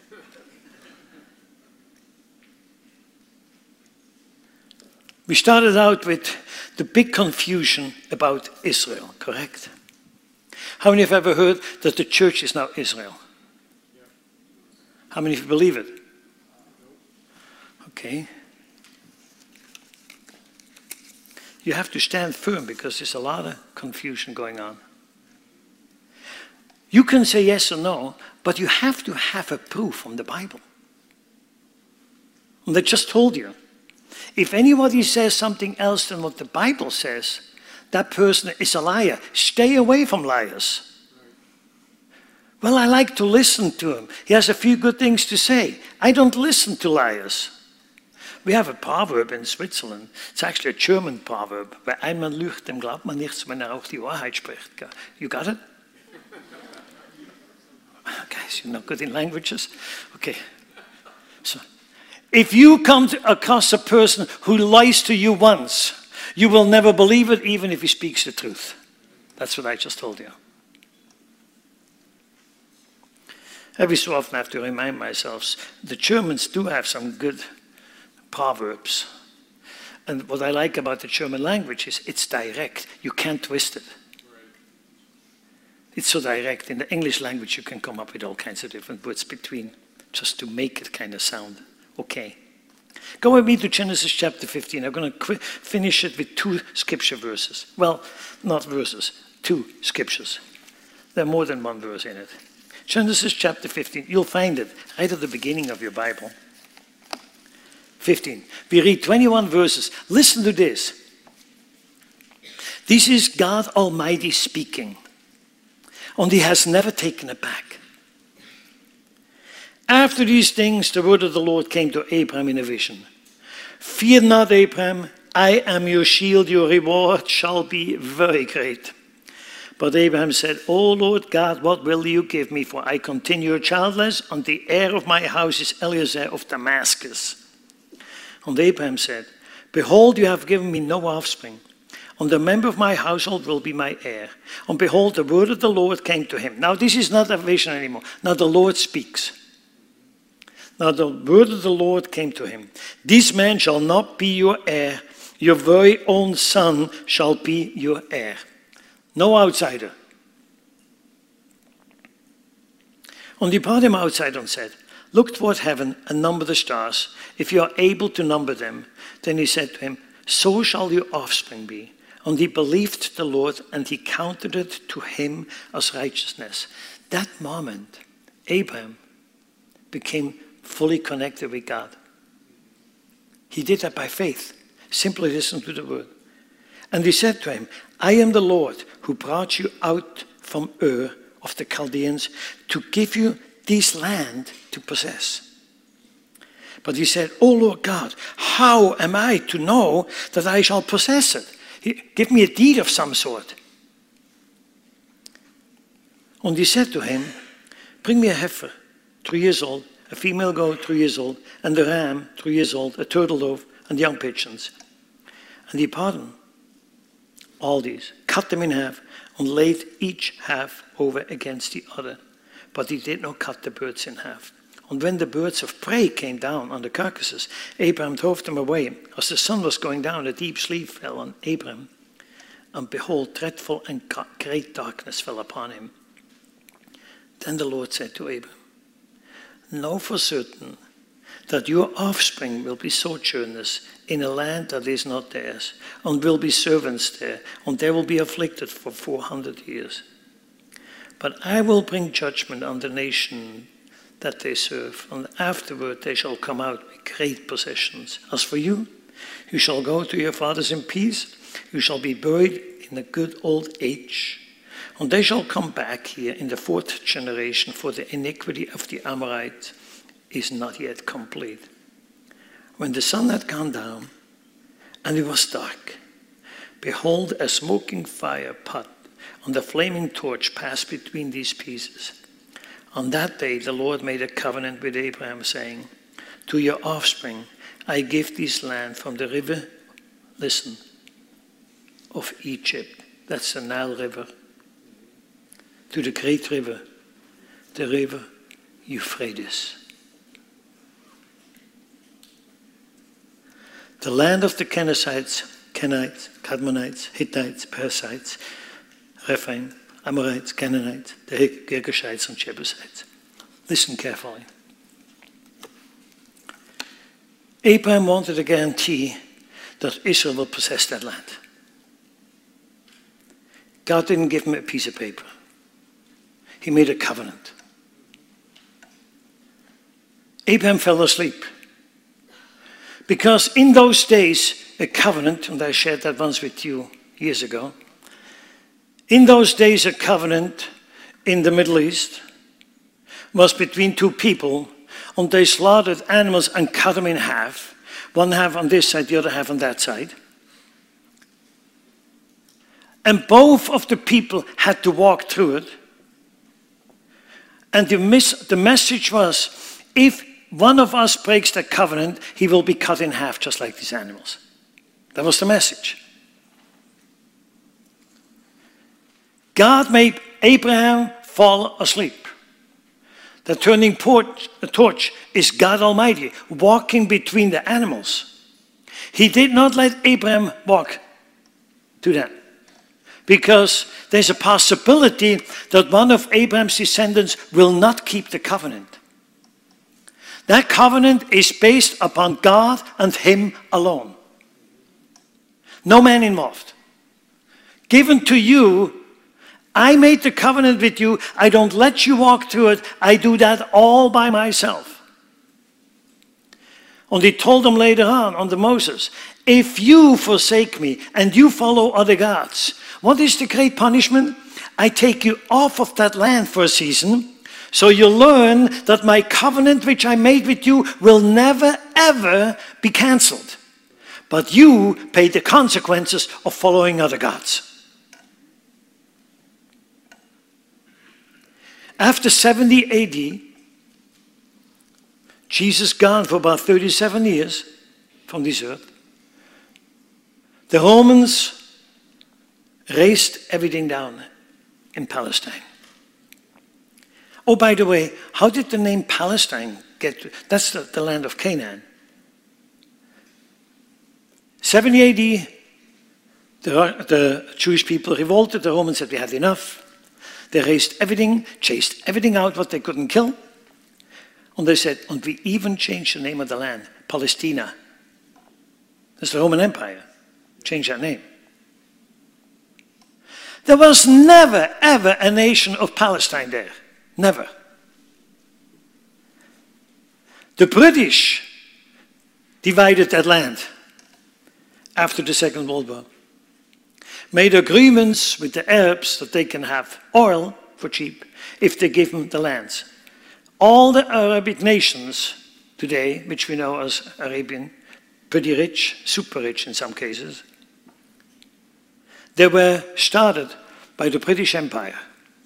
We started out with the big confusion about Israel, correct? How many have ever heard that the church is now Israel? How many of you believe it? Okay. You have to stand firm because there's a lot of confusion going on. You can say yes or no, but you have to have a proof from the Bible. And I just told you, if anybody says something else than what the Bible says, that person is a liar. Stay away from liars. Well, I like to listen to him. He has a few good things to say. I don't listen to liars. We have a proverb in Switzerland. It's actually a German proverb. Wer einmal lügt, dem glaubt man nichts, wenn auch die Wahrheit spricht. You got it? Guys, you're not good in languages? Okay. So, if you come across a person who lies to you once, you will never believe it, even if he speaks the truth. That's what I just told you. Every so often I have to remind myself, the Germans do have some good proverbs. And what I like about the German language is it's direct. You can't twist it. It's so direct. In the English language, you can come up with all kinds of different words between just to make it kind of sound okay. Go with me to Genesis chapter 15. I'm going to finish it with 2 scripture verses. Well, not verses, 2 scriptures. There are more than 1 verse in it. Genesis chapter 15. You'll find it right at the beginning of your Bible. 15. We read 21 verses. Listen to this. This is God Almighty speaking. And he has never taken it back. After these things, the word of the Lord came to Abraham in a vision. Fear not, Abraham, I am your shield, your reward shall be very great. But Abraham said, O Lord God, what will you give me? For I continue childless, and the heir of my house is Eliezer of Damascus. And Abraham said, Behold, you have given me no offspring, and the member of my household will be my heir. And behold, the word of the Lord came to him. Now this is not a vision anymore. Now the Lord speaks. Now the word of the Lord came to him. This man shall not be your heir. Your very own son shall be your heir. No outsider. And he brought him outside and said, Look toward heaven and number the stars, if you are able to number them. Then he said to him, So shall your offspring be. And he believed the Lord, and he counted it to him as righteousness. That moment, Abraham became fully connected with God. He did that by faith. Simply listen to the word. And he said to him, I am the Lord who brought you out from Ur of the Chaldeans to give you this land to possess. But he said, O Lord God, how am I to know that I shall possess it? Give me a deed of some sort. And he said to him, bring me a heifer, 3 years old, a female goat, 3 years old, and a ram, 3 years old, a turtle dove, and young pigeons. And he pardoned all these, cut them in half, and laid each half over against the other. But he did not cut the birds in half. And when the birds of prey came down on the carcasses, Abraham drove them away. As the sun was going down, a deep sleep fell on Abraham. And behold, dreadful and great darkness fell upon him. Then the Lord said to Abraham, know for certain that your offspring will be sojourners in a land that is not theirs, and will be servants there, and they will be afflicted for 400 years. But I will bring judgment on the nation that they serve, and afterward they shall come out with great possessions. As for you, you shall go to your fathers in peace, you shall be buried in a good old age, and they shall come back here in the 4th generation, for the iniquity of the Amorites is not yet complete. When the sun had gone down, and it was dark, behold, a smoking fire pot and a flaming torch passed between these pieces. On that day the Lord made a covenant with Abraham, saying, to your offspring I give this land from the river, listen, of Egypt, that's the Nile River, to the great river, the river Euphrates. The land of the Kenizzites, Kenites, Kadmonites, Hittites, Perizzites, Rephaim, Amorites, Canaanites, the Girgashites and Jebusites. Listen carefully. Abraham wanted a guarantee that Israel will possess that land. God didn't give him a piece of paper. He made a covenant. Abraham fell asleep. Because in those days, a covenant, and I shared that once with you years ago, in those days a covenant in the Middle East was between two people, and they slaughtered animals and cut them in half, one half on this side, the other half on that side. And both of the people had to walk through it. And the message was, if one of us breaks the covenant, he will be cut in half, just like these animals. That was the message. God made Abraham fall asleep. The turning torch is God Almighty, walking between the animals. He did not let Abraham walk to that, because there's a possibility that one of Abraham's descendants will not keep the covenant. That covenant is based upon God and him alone. No man involved. Given to you, I made the covenant with you. I don't let you walk through it. I do that all by myself. And he told them later on the Moses, if you forsake me and you follow other gods, what is the great punishment? I take you off of that land for a season, so you learn that my covenant which I made with you will never ever be cancelled. But you pay the consequences of following other gods. After 70 AD, Jesus gone for about 37 years from this earth. The Romans razed everything down in Palestine. Oh, by the way, how did the name Palestine get to? That's the land of Canaan. 70 AD, the Jewish people revolted. The Romans said, we had enough. They razed everything, chased everything out what they couldn't kill. And they said, and we even changed the name of the land, Palestina. That's the Roman Empire. Changed that name. There was never, ever a nation of Palestine there. Never. The British divided that land after the Second World War, made agreements with the Arabs that they can have oil for cheap if they give them the lands. All the Arabic nations today, which we know as Arabian, pretty rich, super rich in some cases, they were started by the British Empire.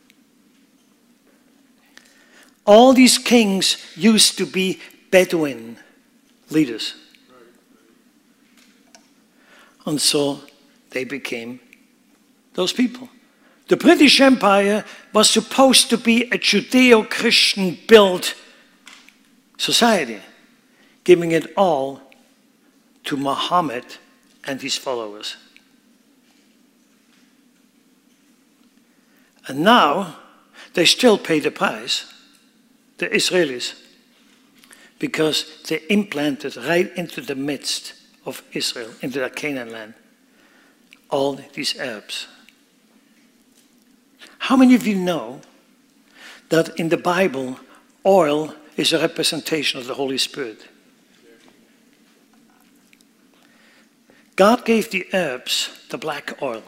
All these kings used to be Bedouin leaders. And so they became those people. The British Empire was supposed to be a Judeo-Christian built society, giving it all to Muhammad and his followers. And now they still pay the price, the Israelis, because they implanted right into the midst of Israel, into the Canaan land, all these Arabs. How many of you know that in the Bible, oil is a representation of the Holy Spirit? God gave the Arabs the black oil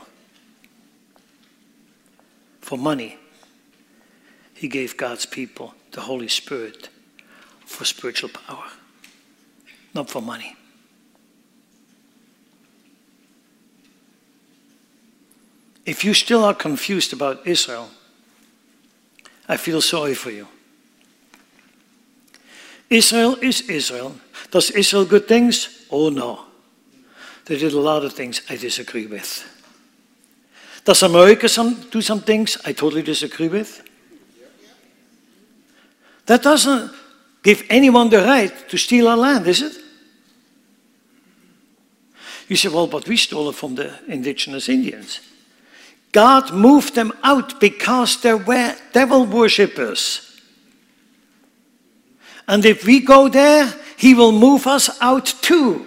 for money. He gave God's people the Holy Spirit for spiritual power, not for money. If you still are confused about Israel, I feel sorry for you. Israel is Israel. Does Israel good things? Oh no. They did a lot of things I disagree with. Does America do some things I totally disagree with? That doesn't give anyone the right to steal our land, is it? You say, well, but we stole it from the indigenous Indians. God moved them out because they were devil worshippers. And if we go there, he will move us out too.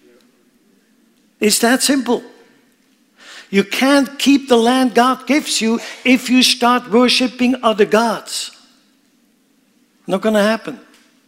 It's that simple. You can't keep the land God gives you if you start worshiping other gods. Not going to happen.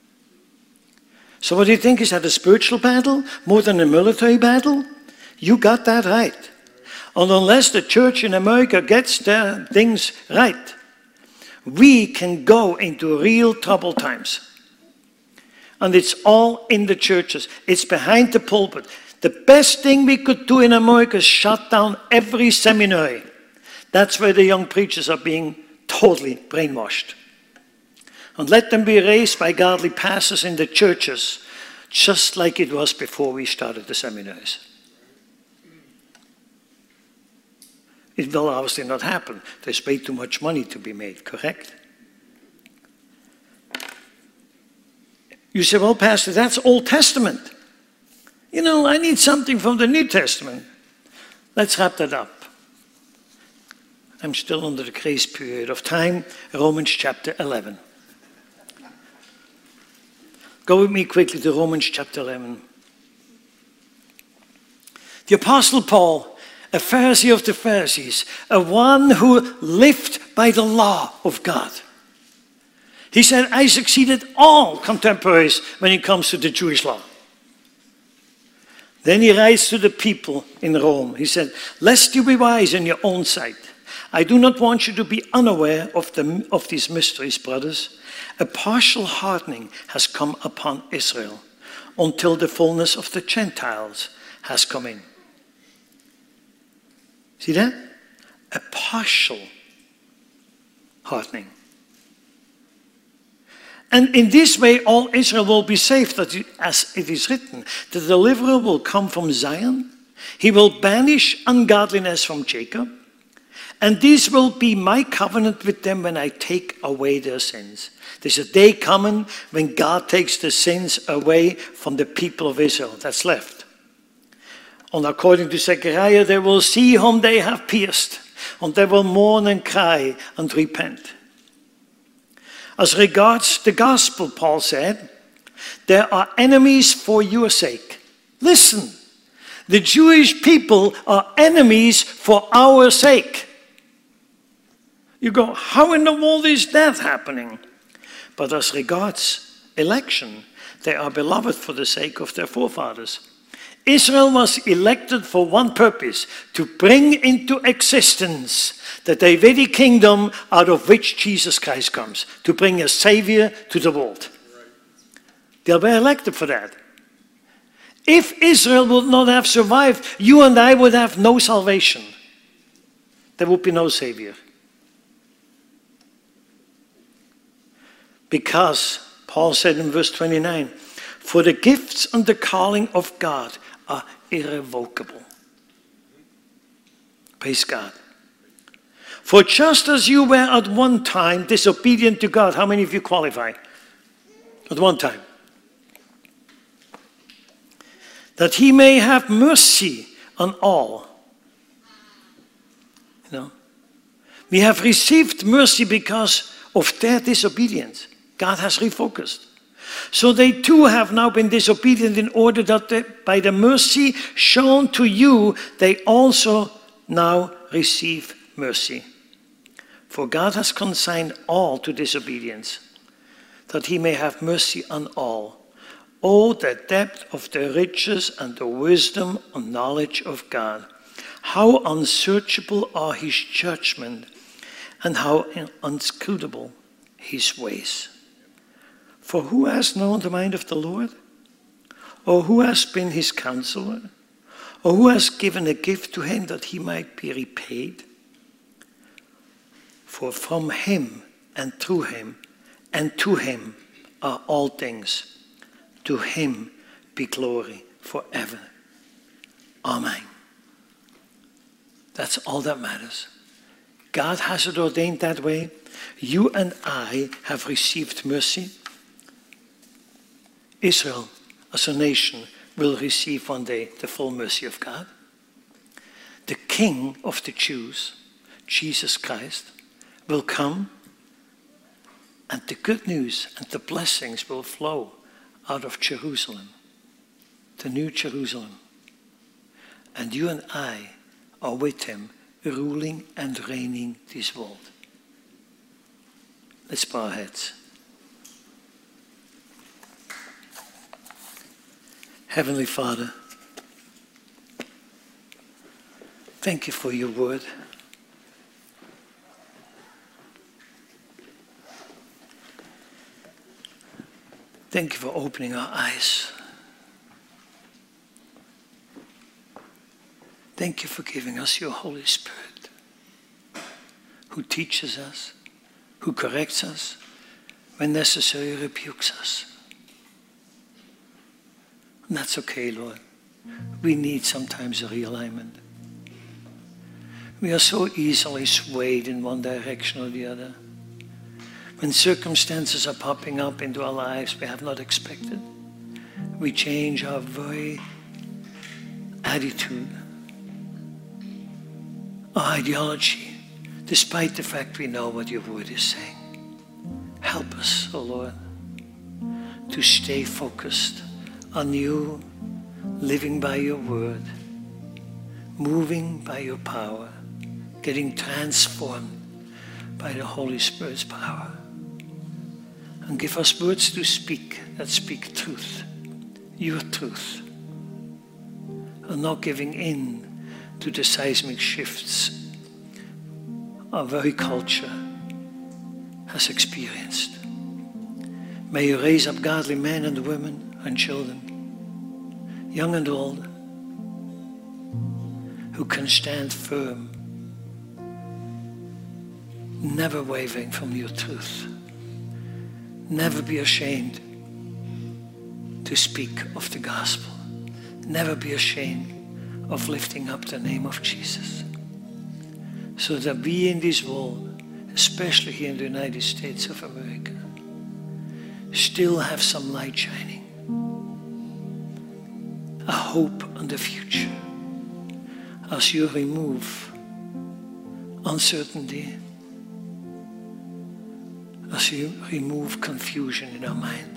So what do you think? Is that a spiritual battle more than a military battle? You got that right. And unless the church in America gets their things right, we can go into real troubled times. And it's all in the churches. It's behind the pulpit. The best thing we could do in America is shut down every seminary. That's where the young preachers are being totally brainwashed. And let them be raised by godly pastors in the churches, just like it was before we started the seminaries. It will obviously not happen. There's way too much money to be made, correct? You say, well, Pastor, that's Old Testament. You know, I need something from the New Testament. Let's wrap that up. I'm still under the grace period of time. Romans chapter 11. Go with me quickly to Romans chapter 11. The Apostle Paul, a Pharisee of the Pharisees, a one who lived by the law of God. He said, I succeeded all contemporaries when it comes to the Jewish law. Then he writes to the people in Rome. He said, lest you be wise in your own sight, I do not want you to be unaware of these mysteries, brothers. A partial hardening has come upon Israel until the fullness of the Gentiles has come in. See that? A partial hardening. And in this way, all Israel will be saved, as it is written, the deliverer will come from Zion. He will banish ungodliness from Jacob. And this will be my covenant with them when I take away their sins. There's a day coming when God takes the sins away from the people of Israel that's left. And according to Zechariah, they will see whom they have pierced, and they will mourn and cry and repent. As regards the gospel, Paul said, there are enemies for your sake. Listen, the Jewish people are enemies for our sake. You go, how in the world is that happening? But as regards election, They are beloved for the sake of their forefathers. Israel was elected for one purpose, to bring into existence the Davidic kingdom out of which Jesus Christ comes, to bring a Savior to the world. They were elected for that. If Israel would not have survived, you and I would have no salvation. There would be no Savior. Because, Paul said in verse 29, for the gifts and the calling of God are irrevocable. Praise God. For just as you were at one time disobedient to God, how many of you qualify? At one time. That he may have mercy on all. You know? We have received mercy because of their disobedience. God has refocused. So they too have now been disobedient in order that by the mercy shown to you, they also now receive mercy. For God has consigned all to disobedience, that he may have mercy on all. Oh, the depth of the riches and the wisdom and knowledge of God. How unsearchable are his judgment, and how inscrutable his ways. For who has known the mind of the Lord? Or who has been his counselor? Or who has given a gift to him that he might be repaid? For from him and through him and to him are all things. To him be glory forever. Amen. That's all that matters. God has it ordained that way. You and I have received mercy. Israel, as a nation, will receive one day the full mercy of God. The King of the Jews, Jesus Christ, will come, and the good news and the blessings will flow out of Jerusalem, the new Jerusalem. And you and I are with him, ruling and reigning this world. Let's bow our heads. Heavenly Father, thank you for your word. Thank you for opening our eyes. Thank you for giving us your Holy Spirit, who teaches us, who corrects us, when necessary rebukes us. And that's okay, Lord. We need sometimes a realignment. We are so easily swayed in one direction or the other. When circumstances are popping up into our lives we have not expected, we change our very attitude, our ideology, despite the fact we know what your word is saying. Help us, oh Lord, to stay focused on you, living by your word, moving by your power, getting transformed by the Holy Spirit's power. And give us words to speak that speak truth, your truth, and not giving in to the seismic shifts our very culture has experienced. May you raise up godly men and women and children, young and old, who can stand firm, never wavering from your truth. Never be ashamed to speak of the gospel. Never be ashamed of lifting up the name of Jesus. So that we in this world, especially here in the United States of America, still have some light shining. A hope on the future as you remove uncertainty, as you remove confusion in our mind.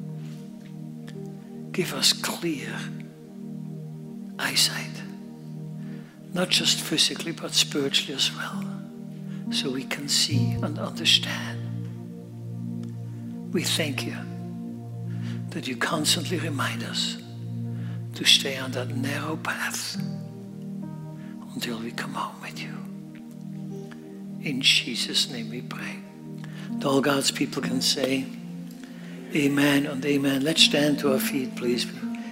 Give us clear eyesight, not just physically but spiritually as well, so we can see and understand. We thank you that you constantly remind us to stay on that narrow path until we come home with you. In Jesus' name we pray. And all God's people can say, amen and amen. Let's stand to our feet, please.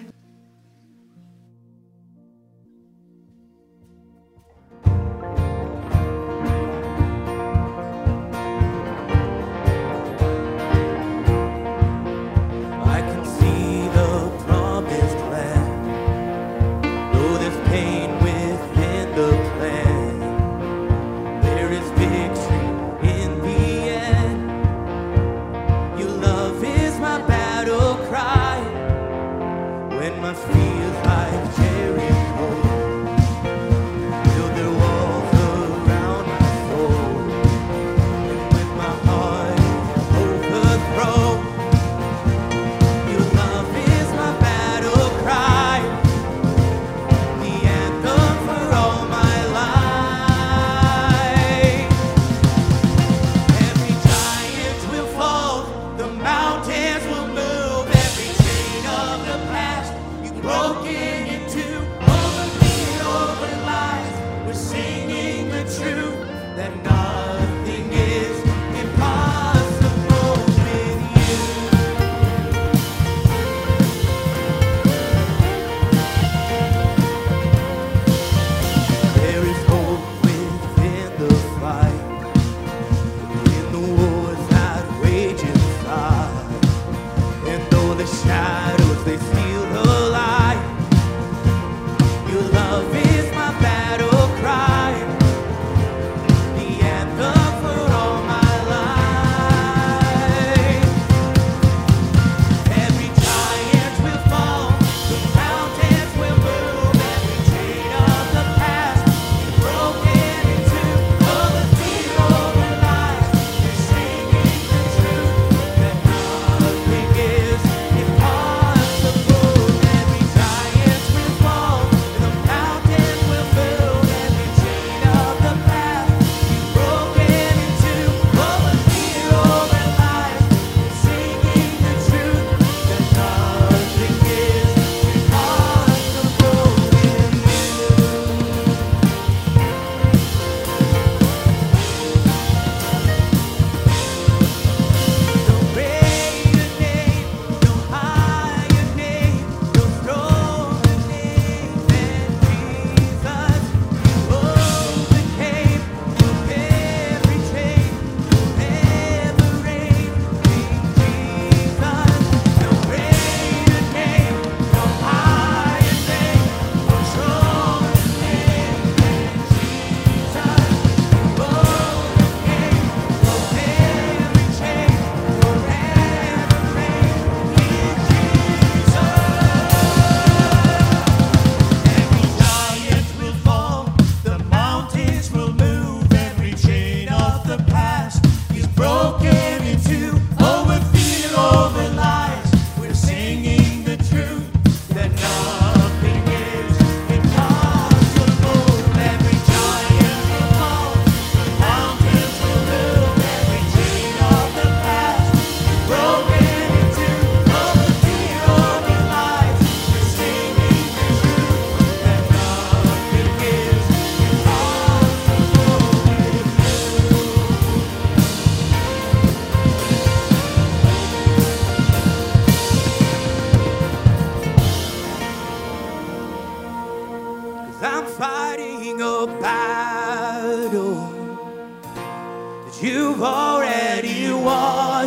you've already won.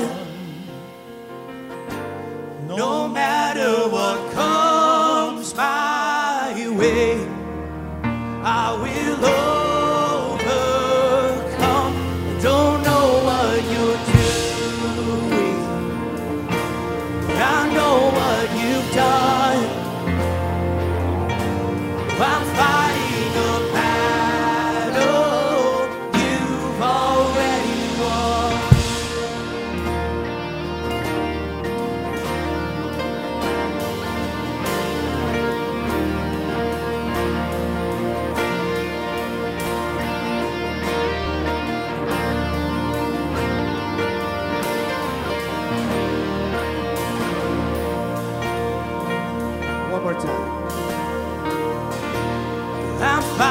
No matter what comes my way, I will overcome. I don't know what you're doing, but I know what you've done. I'm fighting a battle you've already won.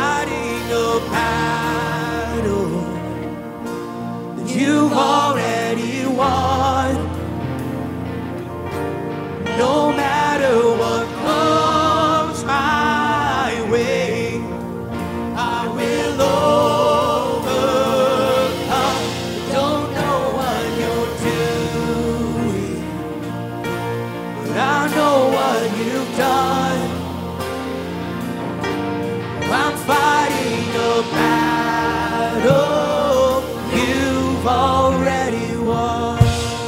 fighting a battle that you've already won. No matter what comes my way, I will overcome. Don't know what you're doing, but I know what you've done. I'm fighting a battle you've already won.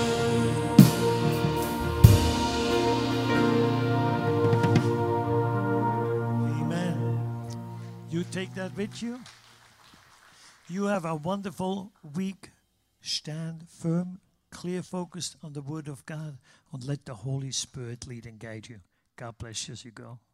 Amen. You take that with you. You have a wonderful week. Stand firm, clear, focused on the Word of God, and let the Holy Spirit lead and guide you. God bless you as you go.